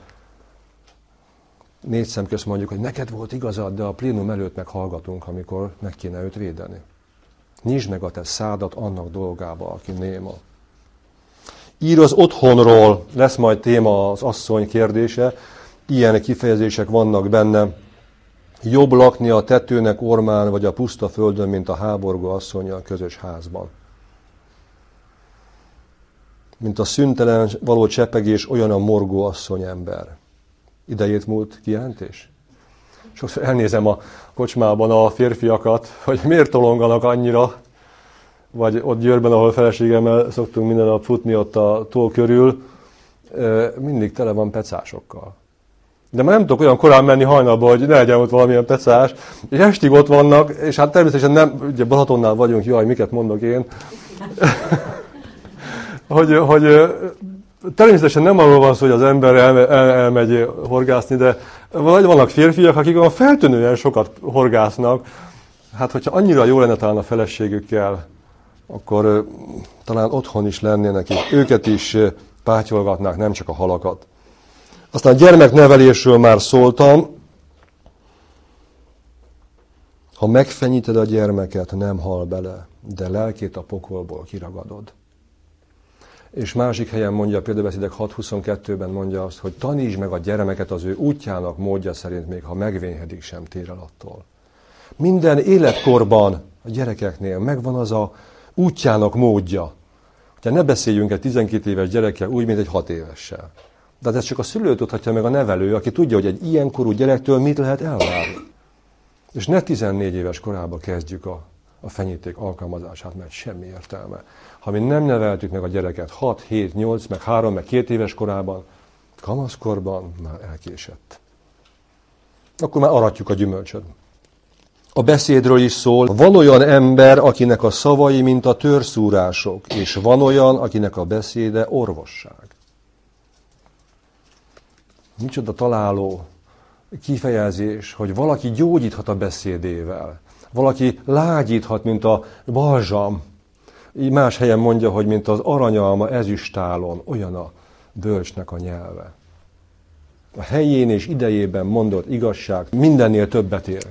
négy szem közt mondjuk, hogy neked volt igazad, de a plénum előtt meghallgatunk, amikor meg kéne őt védeni. Nyisd meg a te szádat annak dolgába, aki néma. Ír az otthonról, lesz majd téma az asszony kérdése, ilyen kifejezések vannak benne. Jobb lakni a tetőnek ormán, vagy a puszta földön, mint a háborgó asszonya a közös házban. Mint a szüntelen való csepegés, olyan a morgó asszony ember. Idejét múlt kijelentés? Sokszor elnézem a kocsmában a férfiakat, hogy miért tolonganak annyira, vagy ott Győrben, ahol feleségemmel szoktunk minden nap futni ott a tó körül, mindig tele van pecásokkal. De már nem tudok olyan korán menni hajnalba, hogy ne legyen ott valamilyen pecás, és estig ott vannak, és hát természetesen nem, ugye Balatonnál vagyunk, jaj, miket mondok én, hogy, hogy természetesen nem arról van szó, hogy az ember el, el, elmegy horgászni, de vannak férfiak, akik olyan feltűnően sokat horgásznak. Hát, hogyha annyira jó lenne talán a feleségükkel, akkor uh, talán otthon is lennének, és őket is uh, pátyolgatnák, nem csak a halakat. Aztán a gyermeknevelésről már szóltam. Ha megfenyíted a gyermeket, nem hal bele, de lelkét a pokolból kiragadod. És másik helyen mondja, Példabeszédek hat huszonkettőben mondja azt, hogy tanítsd meg a gyermeket az ő útjának módja szerint, még ha megvényhedik, sem tér el attól. Minden életkorban a gyerekeknél megvan az a útjának módja. Ugye ne beszéljünk egy tizenkét éves gyerekkel úgy, mint egy hat évessel. De ez csak a szülő tudhatja meg, a nevelő, aki tudja, hogy egy ilyen korú gyerektől mit lehet elvárni. És ne tizennégy éves korában kezdjük a, a fenyíték alkalmazását, mert semmi értelme. Ha mi nem neveltük meg a gyereket hat, hét, nyolc, meg három, meg két éves korában, kamaszkorban már elkésett. Akkor már aratjuk a gyümölcsöt. A beszédről is szól. Van olyan ember, akinek a szavai, mint a törszúrások, és van olyan, akinek a beszéde orvosság. Micsoda találó kifejezés, hogy valaki gyógyíthat a beszédével. Valaki lágyíthat, mint a balzsam. Így más helyen mondja, hogy mint az aranyalma ezüstálon, olyan a bölcsnek a nyelve. A helyén és idejében mondott igazság mindennél többet ér.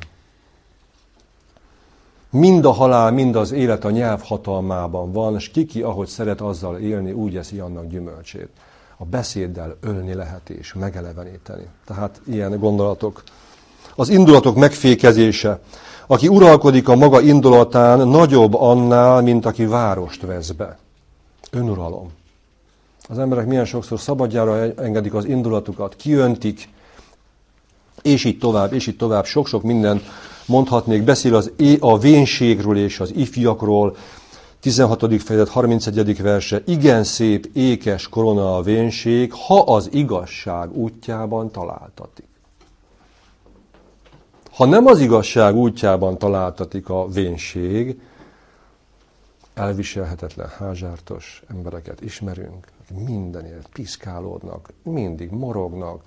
Mind a halál, mind az élet a nyelv hatalmában van, és kiki, ahogy szeret azzal élni, úgy eszi annak gyümölcsét. A beszéddel ölni lehet és megeleveníteni. Tehát ilyen gondolatok. Az indulatok megfékezése. Aki uralkodik a maga indulatán, nagyobb annál, mint aki várost vesz be. Önuralom. Az emberek milyen sokszor szabadjára engedik az indulatukat, kiöntik, és így tovább, és így tovább. Sok-sok mindent mondhatnék. Beszél az é, a vénségről és az ifjakról. tizenhatodik fejezet, harmincegyedik verse. Igen szép, ékes korona a vénség, ha az igazság útjában találtatik. Ha nem az igazság útjában találtatik a vénség, elviselhetetlen házsártos embereket ismerünk, akik mindenért piszkálódnak, mindig morognak.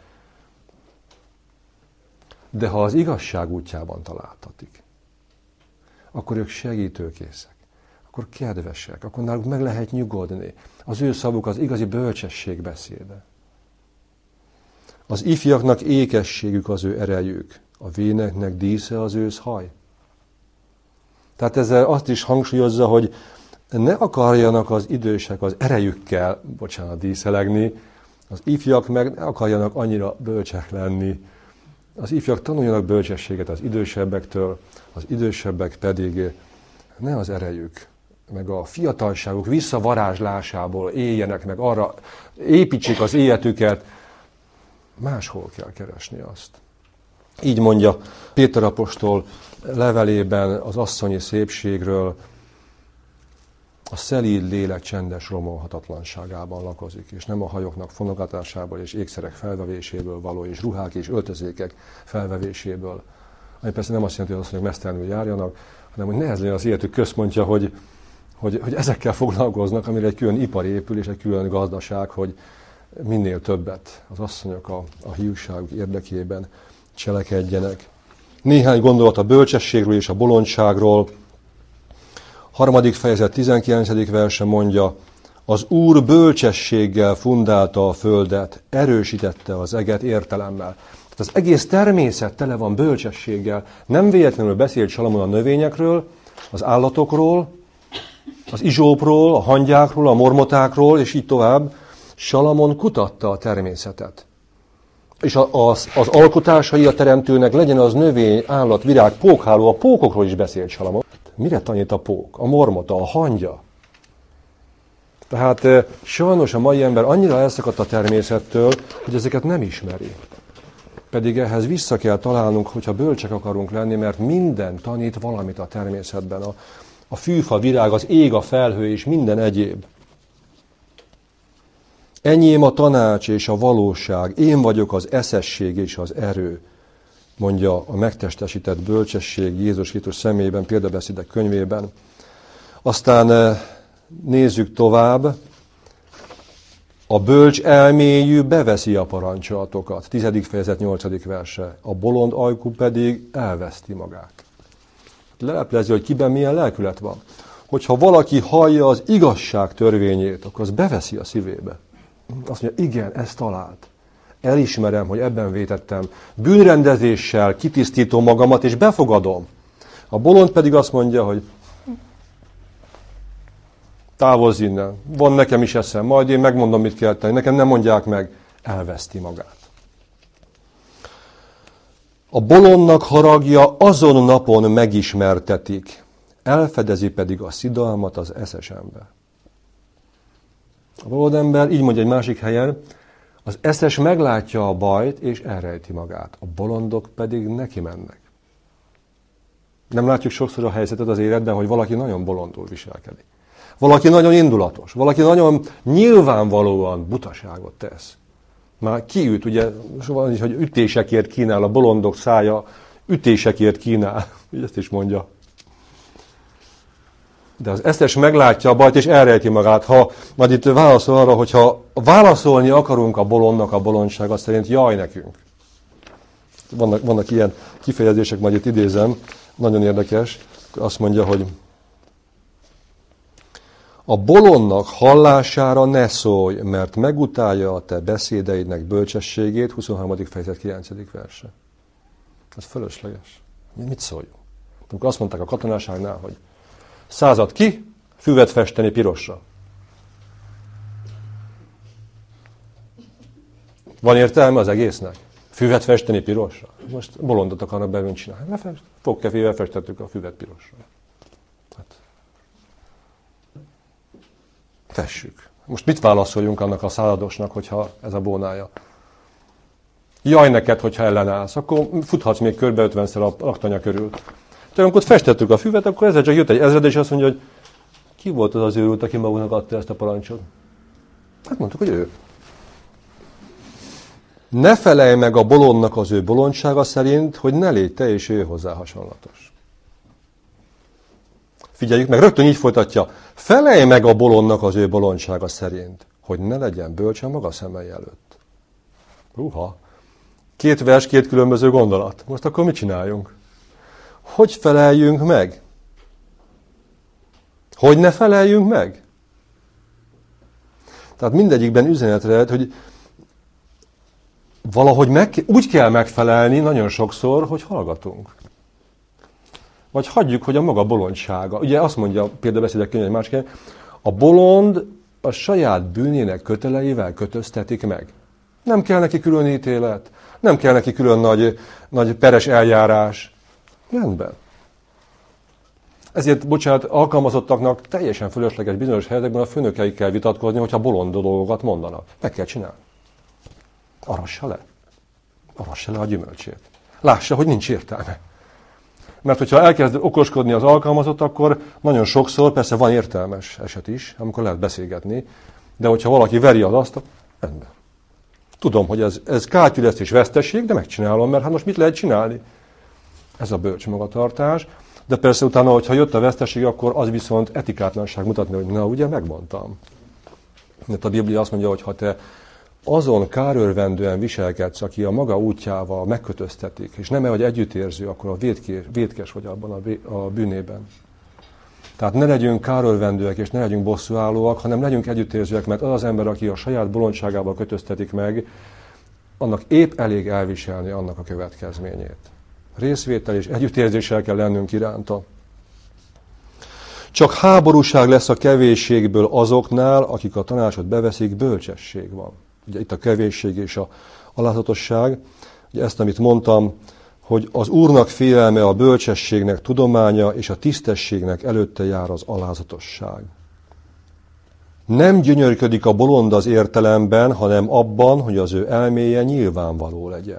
De ha az igazság útjában találtatik, akkor ők segítőkészek, akkor kedvesek, akkor náluk meg lehet nyugodni. Az ő szavuk az igazi bölcsesség beszéde. Az ifjaknak ékességük az ő erejük, a véneknek dísze az ősz haj. Tehát ezzel azt is hangsúlyozza, hogy ne akarjanak az idősek az erejükkel, bocsánat, díszelegni, az ifjak meg ne akarjanak annyira bölcsek lenni, Az ifjak tanuljanak bölcsességet az idősebbektől, az idősebbek pedig ne az erejük, meg a fiatalságuk visszavarázslásából éljenek, meg arra építsék az életüket, máshol kell keresni azt. Így mondja Péter apostol levelében az asszonyi szépségről, a szelíd lélek csendes romolhatatlanságában lakozik, és nem a hajoknak fonogatásából és ékszerek felvevéséből való, és ruhák és öltözékek felvevéséből. Ami persze nem azt jelenti, hogy az asszonyok mesztelenül járjanak, hanem hogy ne ez legyen az életük központja, hogy, hogy, hogy ezekkel foglalkoznak, amire egy külön ipar épül, és egy külön gazdaság, hogy minél többet az asszonyok a, a hiúságuk érdekében cselekedjenek. Néhány gondolat a bölcsességről és a bolondságról. Harmadik fejezet tizenkilencedik verse mondja, az Úr bölcsességgel fundálta a földet, erősítette az eget értelemmel. Tehát az egész természet tele van bölcsességgel. Nem véletlenül beszélt Salamon a növényekről, az állatokról, az izsópról, a hangyákról, a mormotákról, és így tovább. Salamon kutatta a természetet. És az, az alkotásai a teremtőnek, legyen az növény, állat, virág, pókháló, a pókokról is beszélt Salamon. Mire tanít a pók? A mormota, a hangya. Tehát sajnos a mai ember annyira elszakadt a természettől, hogy ezeket nem ismeri. Pedig ehhez vissza kell találnunk, hogyha bölcsek akarunk lenni, mert minden tanít valamit a természetben. A, a fűfa, virág, az ég, a felhő és minden egyéb. Enyém a tanács és a valóság, én vagyok az eszesség és az erő, mondja a megtestesített bölcsesség Jézus Krisztus személyében, példabeszédek könyvében. Aztán nézzük tovább, a bölcs elmélyű beveszi a parancsolatokat. Tizedik fejezet nyolcadik verse. A bolond ajkú pedig elveszti magát. Leleplezi, hogy kiben milyen lelkület van. Hogyha valaki hallja az igazság törvényét, akkor az beveszi a szívébe. Azt mondja, igen, ezt talált. Elismerem, hogy ebben vétettem. Bűnrendezéssel kitisztítom magamat, és befogadom. A bolond pedig azt mondja, hogy távozz innen. Van nekem is eszem, majd én megmondom, mit kell tenni. Nekem nem mondják meg. Elveszti magát. A bolondnak haragja azon napon megismertetik. Elfedezi pedig a szidalmat az eszes ember. A bolond ember, így mondja egy másik helyen, az eszes meglátja a bajt, és elrejti magát. A bolondok pedig neki mennek. Nem látjuk sokszor a helyzetet az életben, hogy valaki nagyon bolondul viselkedik. Valaki nagyon indulatos, valaki nagyon nyilvánvalóan butaságot tesz. Már kiüt, ugye, van is, hogy ütésekért kínál, a bolondok szája ütésekért kínál. Ugye ezt is mondja. De az eszes meglátja a bajt, és elrejti magát. Ha majd itt válaszol arra, hogyha válaszolni akarunk a bolondnak a bolondsága szerint, jaj nekünk. Vannak, vannak ilyen kifejezések, majd itt idézem, nagyon érdekes. Azt mondja, hogy a bolondnak hallására ne szólj, mert megutálja a te beszédeidnek bölcsességét, huszonharmadik fejezet kilencedik verse. Ez fölösleges. Mit szóljunk? Amikor azt mondták a katonáságnál, hogy század ki, füvet festeni pirosra. Van értelme az egésznek? Füvet festeni pirosra? Most bolondot akarnak belőle csinálni. Ne fest. Fogkefével festettük a füvet pirosra. Hát. Fessük. Most mit válaszoljunk annak a századosnak, hogyha ez a bónája? Jaj neked, hogyha ellenállsz, akkor futhatsz még körbe ötvenszer a laktanya körül. Tehát amikor festettük a füvet, akkor ezzel csak jött egy ezred, és azt mondja, hogy ki volt az az őrült, aki magunknak adta ezt a parancsot? Hát mondtuk, hogy ő. Ne felejj meg a bolondnak az ő bolondsága szerint, hogy ne légy te és ő hozzá hasonlatos. Figyeljük meg, rögtön így folytatja. Felejj meg a bolondnak az ő bolondsága szerint, hogy ne legyen bölcsen maga szemei előtt. Uha! Két vers, két különböző gondolat. Most akkor mit csináljunk? Hogy feleljünk meg? Hogy ne feleljünk meg? Tehát mindegyikben üzenetre lehet, hogy valahogy meg, úgy kell megfelelni nagyon sokszor, hogy hallgatunk. Vagy hagyjuk, hogy a maga bolondsága. Ugye azt mondja példabeszédek könyv egy másik, a bolond a saját bűnének köteleivel kötöztetik meg. Nem kell neki külön ítélet, Nem kell neki külön nagy, nagy peres eljárás. Rendben. Ezért, bocsánat, alkalmazottaknak teljesen fölösleges bizonyos helyzetekben a főnökeikkel vitatkozni, hogyha bolond dolgokat mondanak. Meg kell csinálni. Arassa le. Arassa le a gyümölcsét. Lássa, hogy nincs értelme. Mert hogyha elkezd okoskodni az alkalmazott, akkor nagyon sokszor, persze van értelmes eset is, amikor lehet beszélgetni, de hogyha valaki veri az asztalt, rendben. Tudom, hogy ez, ez kátyüleszt és vesztesség, de megcsinálom, mert hát most mit lehet csinálni? Ez a bölcs magatartás. De persze utána, hogyha jött a vesztesség, akkor az viszont etikátlanság mutatni, hogy na, ugye megmondtam. Mert a Biblia azt mondja, hogy ha te azon kárörvendően viselkedsz, aki a maga útjával megkötöztetik, és nem vagy együttérző, akkor a vétkés, vétkes vagy abban a, a bűnében. Tehát ne legyünk kárörvendőek, és ne legyünk bosszúállóak, hanem legyünk együttérzőek, mert az az ember, aki a saját bolondságával kötöztetik meg, annak épp elég elviselni annak a következményét. Részvétel és együttérzéssel kell lennünk iránta. Csak háborúság lesz a kevésségből azoknál, akik a tanácsot beveszik, bölcsesség van. Ugye itt a kevésség és a alázatosság. Ugye ezt, amit mondtam, hogy az Úrnak félelme, a bölcsességnek tudománya, és a tisztességnek előtte jár az alázatosság. Nem gyönyörködik a bolond az értelemben, hanem abban, hogy az ő elméje nyilvánvaló legyen.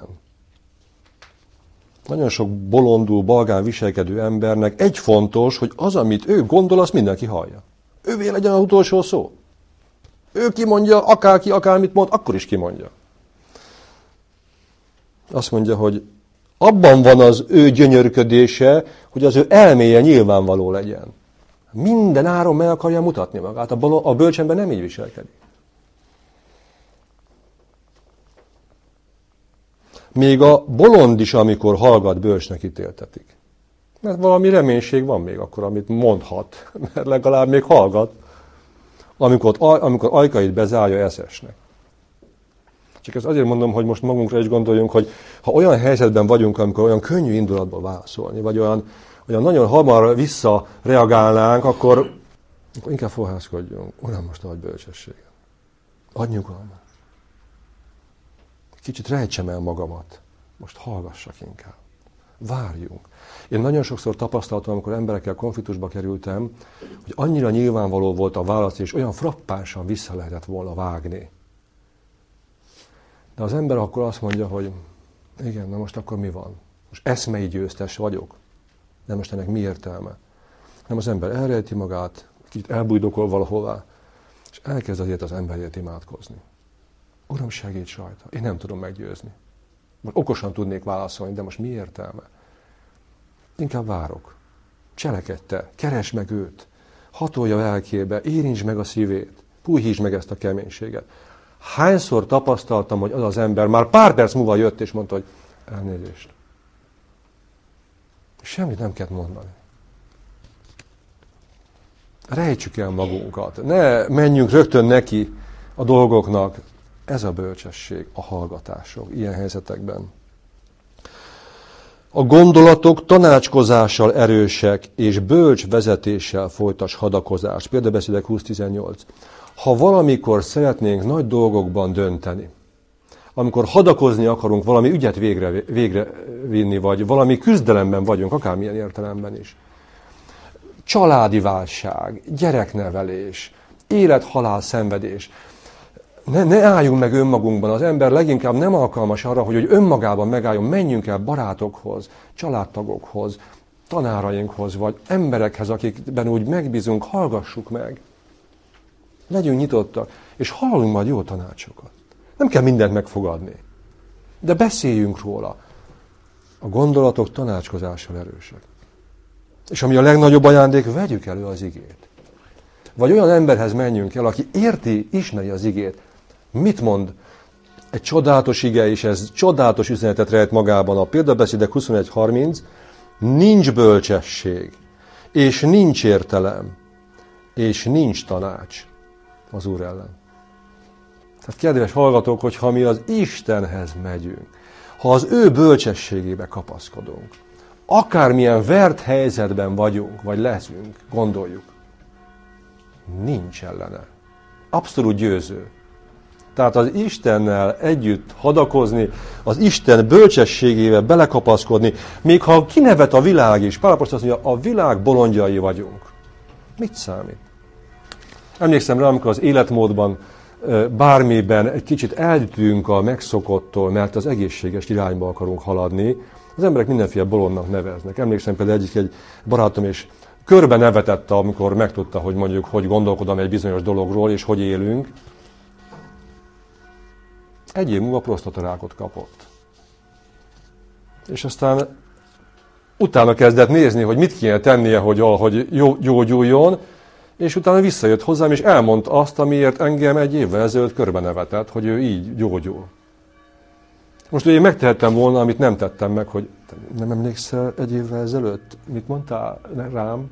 Nagyon sok bolondul, balgán viselkedő embernek egy fontos, hogy az, amit ő gondol, azt mindenki hallja. Ővé legyen az utolsó szó. Ő kimondja, akárki, akármit mond, akkor is kimondja. Azt mondja, hogy abban van az ő gyönyörködése, hogy az ő elméje nyilvánvaló legyen. Minden áron meg akarja mutatni magát. A bölcsember nem így viselkedik. Még a bolond is, amikor hallgat, bölcsnek ítéltetik. Mert valami reménység van még akkor, amit mondhat, mert legalább még hallgat. Amikor, amikor ajkait bezárja, eszesnek. Csak ezt azért mondom, hogy most magunkra is gondoljunk, hogy ha olyan helyzetben vagyunk, amikor olyan könnyű indulatból válaszolni, vagy olyan, olyan nagyon hamar visszareagálnánk, akkor, akkor inkább fohászkodjunk. Uram, most adj bölcsességet. Adj nyugalmat. Kicsit rejtsem el magamat. Most hallgassak inkább. Várjunk. Én nagyon sokszor tapasztaltam, amikor emberekkel konfliktusba kerültem, hogy annyira nyilvánvaló volt a válasz, és olyan frappánsan vissza lehetett volna vágni. De az ember akkor azt mondja, hogy igen, na most akkor mi van? Most eszmei győztes vagyok. De most ennek mi értelme? Nem, az ember elrejti magát, kicsit elbújdokol valahová, és elkezd azért az emberért imádkozni. Uram, segíts rajta. Én nem tudom meggyőzni. Most okosan tudnék válaszolni, de most mi értelme? Inkább várok. Cselekedj te, keresd meg őt. Hatolja a lelkébe, érintsd meg a szívét. Puhítsd meg ezt a keménységet. Hányszor tapasztaltam, hogy az az ember már pár perc múlva jött, és mondta, hogy elnézést. Semmit nem kell mondani. Rejtsük el magunkat. Ne menjünk rögtön neki a dolgoknak. Ez a bölcsesség, a hallgatások ilyen helyzetekben. A gondolatok tanácskozással erősek, és bölcs vezetéssel folytas hadakozást. Példabeszédek húsz tizennyolc. Ha valamikor szeretnénk nagy dolgokban dönteni, amikor hadakozni akarunk, valami ügyet végre, végre vinni, vagy valami küzdelemben vagyunk, akármilyen értelemben is. Családi válság, gyereknevelés, élet-halál szenvedés. Ne, ne álljunk meg önmagunkban, az ember leginkább nem alkalmas arra, hogy, hogy önmagában megálljon, menjünk el barátokhoz, családtagokhoz, tanárainkhoz, vagy emberekhez, akikben úgy megbízunk, hallgassuk meg. Legyünk nyitottak, és halljunk majd jó tanácsokat. Nem kell mindent megfogadni, de beszéljünk róla. A gondolatok tanácskozással erősek. És ami a legnagyobb ajándék, vegyük elő az igét. Vagy olyan emberhez menjünk el, aki érti, ismeri az igét. Mit mond egy csodálatos ige, és ez csodálatos üzenetet rejt magában. A Példabeszédek huszonegy harminc. Nincs bölcsesség, és nincs értelem, és nincs tanács az Úr ellen. Tehát kedves hallgatók, hogyha mi az Istenhez megyünk, ha az ő bölcsességébe kapaszkodunk, akármilyen vert helyzetben vagyunk, vagy leszünk, gondoljuk, nincs ellene. Abszolút győző. Tehát az Istennel együtt hadakozni, az Isten bölcsességével belekapaszkodni, még ha kinevet a világ is. Pál apostol azt mondja, a világ bolondjai vagyunk. Mit számít? Emlékszem rá, amikor az életmódban, bármiben egy kicsit eltűnünk a megszokottól, mert az egészséges irányba akarunk haladni, az emberek mindenféle bolondnak neveznek. Emlékszem például egyik egy barátom, és körbe nevetette, amikor megtudta, hogy mondjuk, hogy gondolkodom egy bizonyos dologról, és hogy élünk. Egy év múlva prostatarákot kapott. És aztán utána kezdett nézni, hogy mit kéne tennie, hogy, hogy gyógyuljon, és utána visszajött hozzám, és elmondta azt, amiért engem egy évvel ezelőtt körbenevetett, hogy ő így gyógyul. Most én megtehettem volna, amit nem tettem meg, hogy nem emlékszel egy évvel ezelőtt? Mit mondtál rám?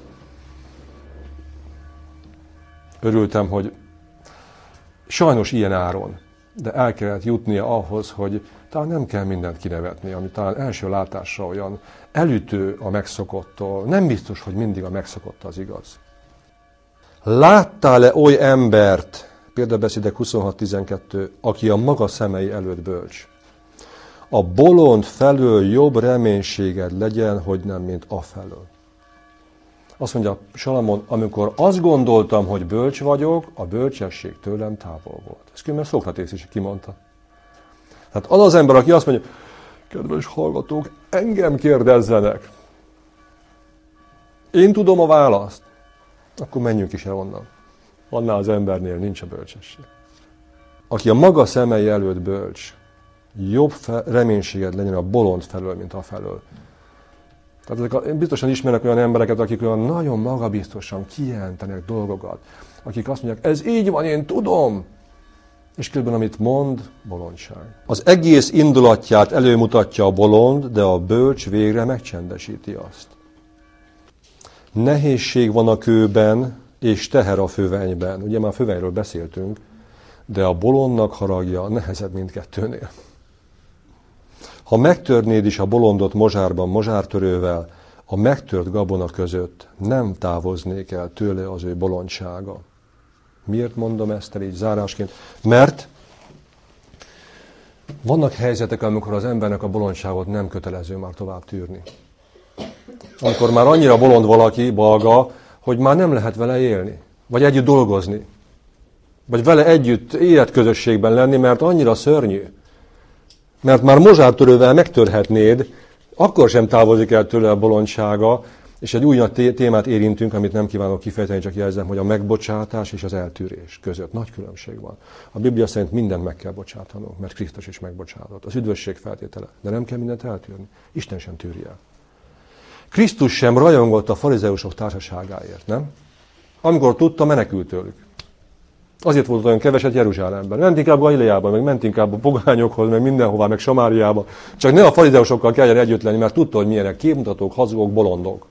Örültem, hogy sajnos ilyen áron, de el kellett jutnia ahhoz, hogy talán nem kell mindent kinevetni, ami talán első látásra olyan elütő a megszokottól. Nem biztos, hogy mindig a megszokott az igaz. Láttál-e oly embert, példabeszédek huszonhat tizenkettő, aki a maga szemei előtt bölcs? A bolond felől jobb reménységed legyen, hogy nem, mint a felől. Azt mondja Salamon, amikor azt gondoltam, hogy bölcs vagyok, a bölcsesség tőlem távol volt. Ezt különben Szokratész is kimondta. Tehát az az ember, aki azt mondja, kedves hallgatók, engem kérdezzenek. Én tudom a választ. Akkor menjünk is el onnan. Annál az embernél nincs a bölcsesség. Aki a maga szemei előtt bölcs, jobb reménységed legyen a bolond felől, mint a felől. Tehát ezek a, én biztosan ismerek olyan embereket, akik olyan nagyon magabiztosan kijelentenek dolgokat. Akik azt mondják, ez így van, én tudom. És különben, amit mond, bolondság. Az egész indulatját előmutatja a bolond, de a bölcs végre megcsendesíti azt. Nehézség van a kőben, és teher a fövenyben. Ugye már fövenyről beszéltünk, de a bolondnak haragja nehezebb mindkettőnél. Ha megtörnéd is a bolondot mozsárban mozsártörővel, a megtört gabona között nem távoznék el tőle az ő bolondsága. Miért mondom ezt el így zárásként? Mert vannak helyzetek, amikor az embernek a bolondságot nem kötelező már tovább tűrni. Amikor már annyira bolond valaki, balga, hogy már nem lehet vele élni, vagy együtt dolgozni, vagy vele együtt életközösségben lenni, mert annyira szörnyű. Mert már mozsártörővel megtörhetnéd, akkor sem távozik el tőle a bolondsága, és egy új nagy témát érintünk, amit nem kívánok kifejteni, csak jelzem, hogy a megbocsátás és az eltűrés között nagy különbség van. A Biblia szerint mindent meg kell bocsátanunk, mert Krisztus is megbocsátott. Az üdvösség feltétele, de nem kell mindent eltűrni. Isten sem tűri el. Krisztus sem rajongott a farizeusok társaságáért, nem? Amikor tudta, menekült tőlük. Azért volt olyan keveset Jeruzsálemben. Ment inkább Galileába, meg ment inkább a pogányokhoz, meg mindenhová, meg Samáriába. Csak ne a farizeusokkal kelljen együtt lenni, mert tudta, hogy milyenek képmutatók, hazugok, bolondok.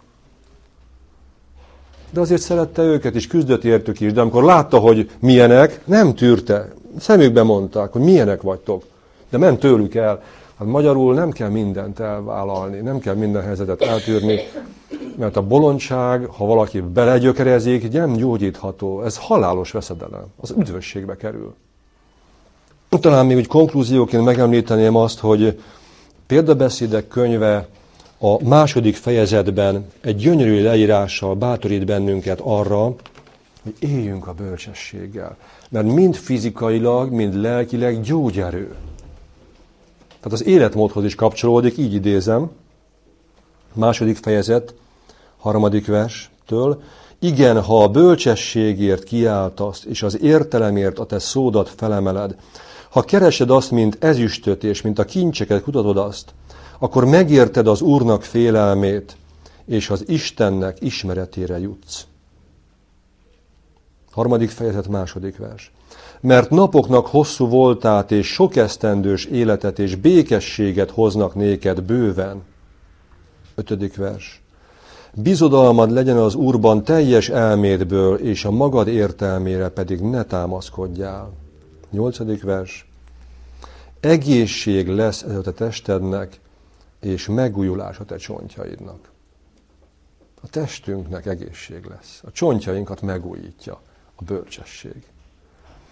De azért szerette őket is, küzdött értük is, de amikor látta, hogy milyenek, nem tűrte. Szemükbe mondták, hogy milyenek vagytok. De ment tőlük el. Hát magyarul nem kell mindent elvállalni, nem kell minden helyzetet eltűrni, mert a bolondság, ha valaki belegyökerezik, nem gyógyítható. Ez halálos veszedelem. Az üdvösségbe kerül. Talán még úgy konklúzióként megemlíteném azt, hogy példabeszédek könyve a második fejezetben egy gyönyörű leírással bátorít bennünket arra, hogy éljünk a bölcsességgel. Mert mind fizikailag, mind lelkileg gyógyerő. Tehát az életmódhoz is kapcsolódik, így idézem, második fejezet, harmadik verstől. Igen, ha a bölcsességért kiáltasz, és az értelemért a te szódat felemeled, ha keresed azt, mint ezüstöt, és mint a kincseket kutatod azt, akkor megérted az Úrnak félelmét, és az Istennek ismeretére jutsz. Harmadik fejezet, második vers. Mert napoknak hosszú voltát, és sok esztendős életet, és békességet hoznak néked bőven. Ötödik vers. Bizodalmad legyen az Úrban teljes elmédből, és a magad értelmére pedig ne támaszkodjál. Nyolcadik vers. Egészség lesz ez a te testednek, és megújulás a te csontjaidnak. A testünknek egészség lesz. A csontjainkat megújítja a bölcsesség.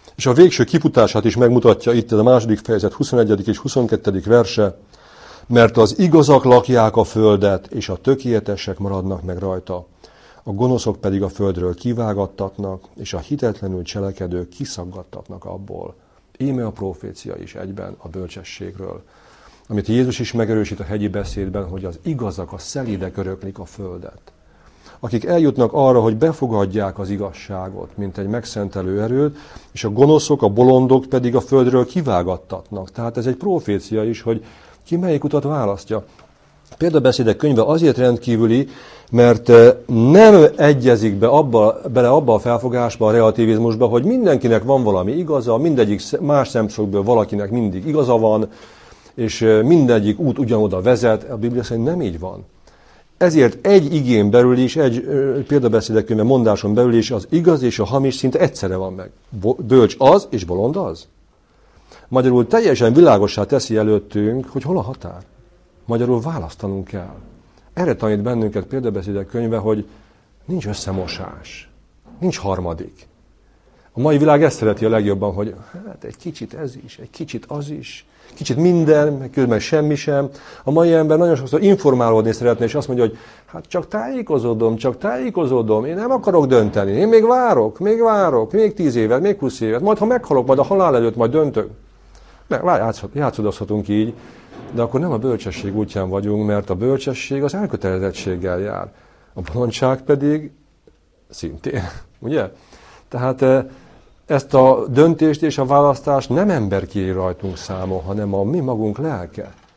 És a végső kifutását is megmutatja itt ez a második fejezet huszonegyedik és huszonkettedik verse, mert az igazak lakják a földet, és a tökéletesek maradnak meg rajta. A gonoszok pedig a földről kivágattatnak, és a hitetlenül cselekedők kiszaggattatnak abból. Íme a profécia is egyben a bölcsességről, amit Jézus is megerősít a hegyi beszédben, hogy az igazak, a szelídek öröklik a földet. Akik eljutnak arra, hogy befogadják az igazságot, mint egy megszentelő erőt, és a gonoszok, a bolondok pedig a földről kivágattatnak. Tehát ez egy profécia is, hogy ki melyik utat választja. Példabeszédek könyve azért rendkívüli, mert nem egyezik be abba, bele abba a felfogásba, a relativizmusba, hogy mindenkinek van valami igaza, mindegyik más szemszögből valakinek mindig igaza van, és mindegyik út ugyanoda vezet. A Biblia szerint nem így van. Ezért egy igén belül is, egy példabeszédek könyve mondáson belül is az igaz és a hamis szinte egyszerre van meg. Bölcs az, és bolond az. Magyarul teljesen világossá teszi előttünk, hogy hol a határ. Magyarul választanunk kell. Erre tanít bennünket példabeszédek könyve, hogy nincs összemosás, nincs harmadik. A mai világ ezt szereti a legjobban, hogy hát egy kicsit ez is, egy kicsit az is, kicsit minden, meg közben semmi sem. A mai ember nagyon sokszor informálódni szeretne, és azt mondja, hogy hát csak tájékozódom, csak tájékozódom, én nem akarok dönteni, én még várok, még várok, még tíz évet, még húsz évet, majd ha meghalok, majd a halál előtt majd döntök. Játszodozhatunk így, de akkor nem a bölcsesség útján vagyunk, mert a bölcsesség az elkötelezettséggel jár. A bolondság pedig szintén, ugye? Tehát ezt a döntést és a választást nem ember kéri rajtunk számon, hanem a mi magunk lelke.